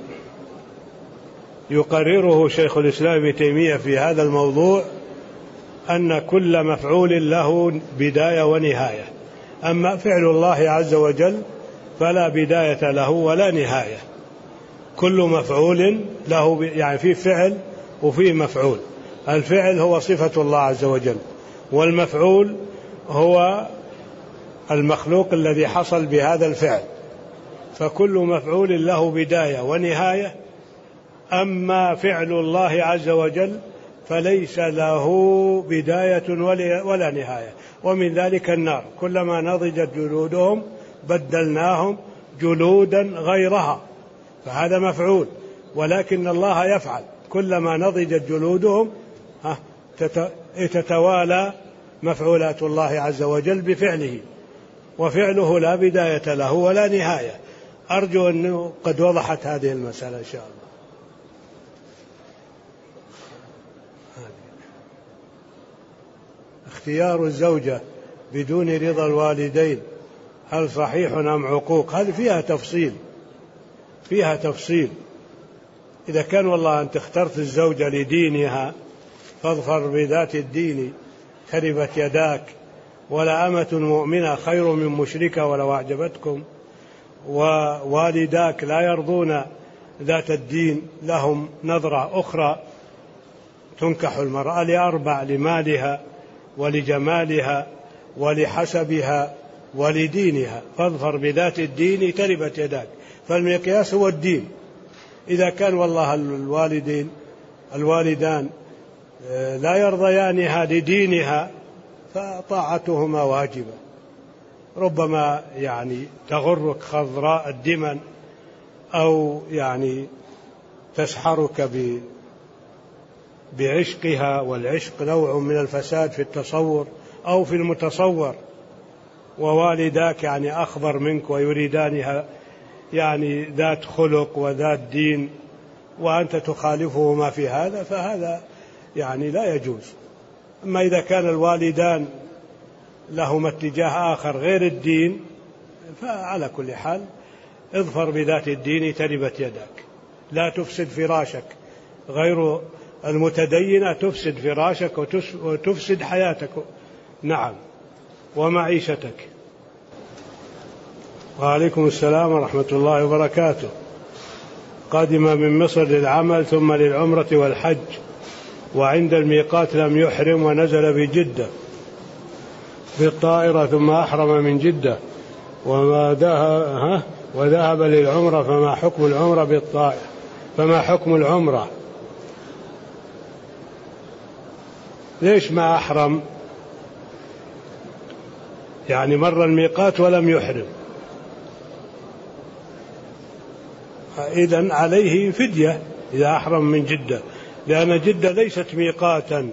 يقرره شيخ الإسلام ابن تيمية في هذا الموضوع أن كل مفعول له بداية ونهاية، أما فعل الله عز وجل فلا بداية له ولا نهاية. كل مفعول له يعني فيه فعل وفيه مفعول. الفعل هو صفة الله عز وجل، والمفعول هو المخلوق الذي حصل بهذا الفعل. فكل مفعول له بداية ونهاية، أما فعل الله عز وجل فليس له بداية ولا نهاية. ومن ذلك النار، كلما نضجت جلودهم بدلناهم جلودا غيرها، فهذا مفعول. ولكن الله يفعل كلما نضجت جلودهم تتوالى مفعولات الله عز وجل بفعله، وفعله لا بداية له ولا نهاية. أرجو أنه قد وضحت هذه المسألة إن شاء الله. اختيار الزوجة بدون رضا الوالدين هل صحيح أم عقوق؟ هذه فيها تفصيل، فيها تفصيل. إذا كان والله أنت اخترت الزوجة لدينها فاظفر بذات الدين تربت يداك، ولا أمة مؤمنة خير من مشركة ولو أعجبتكم، ووالداك لا يرضون ذات الدين، لهم نظرة أخرى. تنكح المرأة لأربع: لمالها ولجمالها ولحسبها ولدينها، فاظفر بذات الدين تربت يداك. فالمقياس هو الدين. إذا كان والله الوالدين الوالدان لا يرضيانها لدينها فطاعتهما واجبة. ربما يعني تغرك خضراء الدمن، أو يعني تسحرك بعشقها، والعشق نوع من الفساد في التصور أو في المتصور، ووالداك يعني أخبر منك ويريدانها يعني ذات خلق وذات دين، وأنت تخالفهما في هذا، فهذا يعني لا يجوز. أما إذا كان الوالدان لهما اتجاه آخر غير الدين، فعلى كل حال اظفر بذات الدين تربت يداك. لا تفسد فراشك، غير المتدينة تفسد فراشك وتفسد حياتك، نعم، ومعيشتك. وعليكم السلام ورحمة الله وبركاته. قادم من مصر للعمل ثم للعمرة والحج، وعند الميقات لم يحرم، ونزل بجدة بالطائرة ثم أحرم من جدة وما ذهب وذهب للعمرة، فما حكم العمرة بالطائرة؟ فما حكم العمرة؟ ليش ما أحرم؟ يعني مر الميقات ولم يحرم، إذن عليه فدية إذا أحرم من جدة، لأن جدة ليست ميقاتا،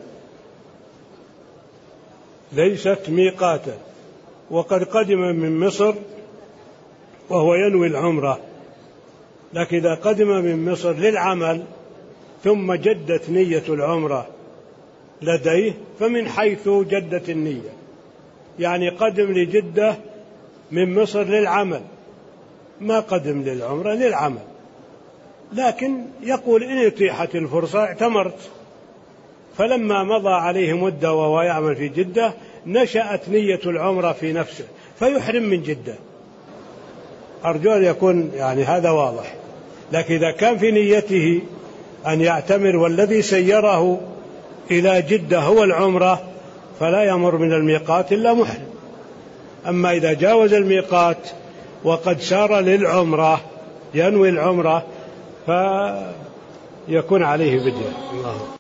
ليست ميقاتا. وقد قدم من مصر وهو ينوي العمرة، لكن إذا قدم من مصر للعمل ثم جدت نية العمرة لديه، فمن حيث جدت النية، يعني قدم لجدة من مصر للعمل، ما قدم للعمرة، للعمل. لكن يقول إن اتيحت الفرصة اعتمرت. فلما مضى عليه مدة وهو يعمل في جدة نشأت نية العمرة في نفسه فيحرم من جدة. أرجو أن يكون يعني هذا واضح. لكن إذا كان في نيته أن يعتمر والذي سيره إلى جدة هو العمرة فلا يمر من الميقات إلا محرم. أما إذا جاوز الميقات وقد سار للعمرة ينوي العمرة فيكون عليه فدية. الله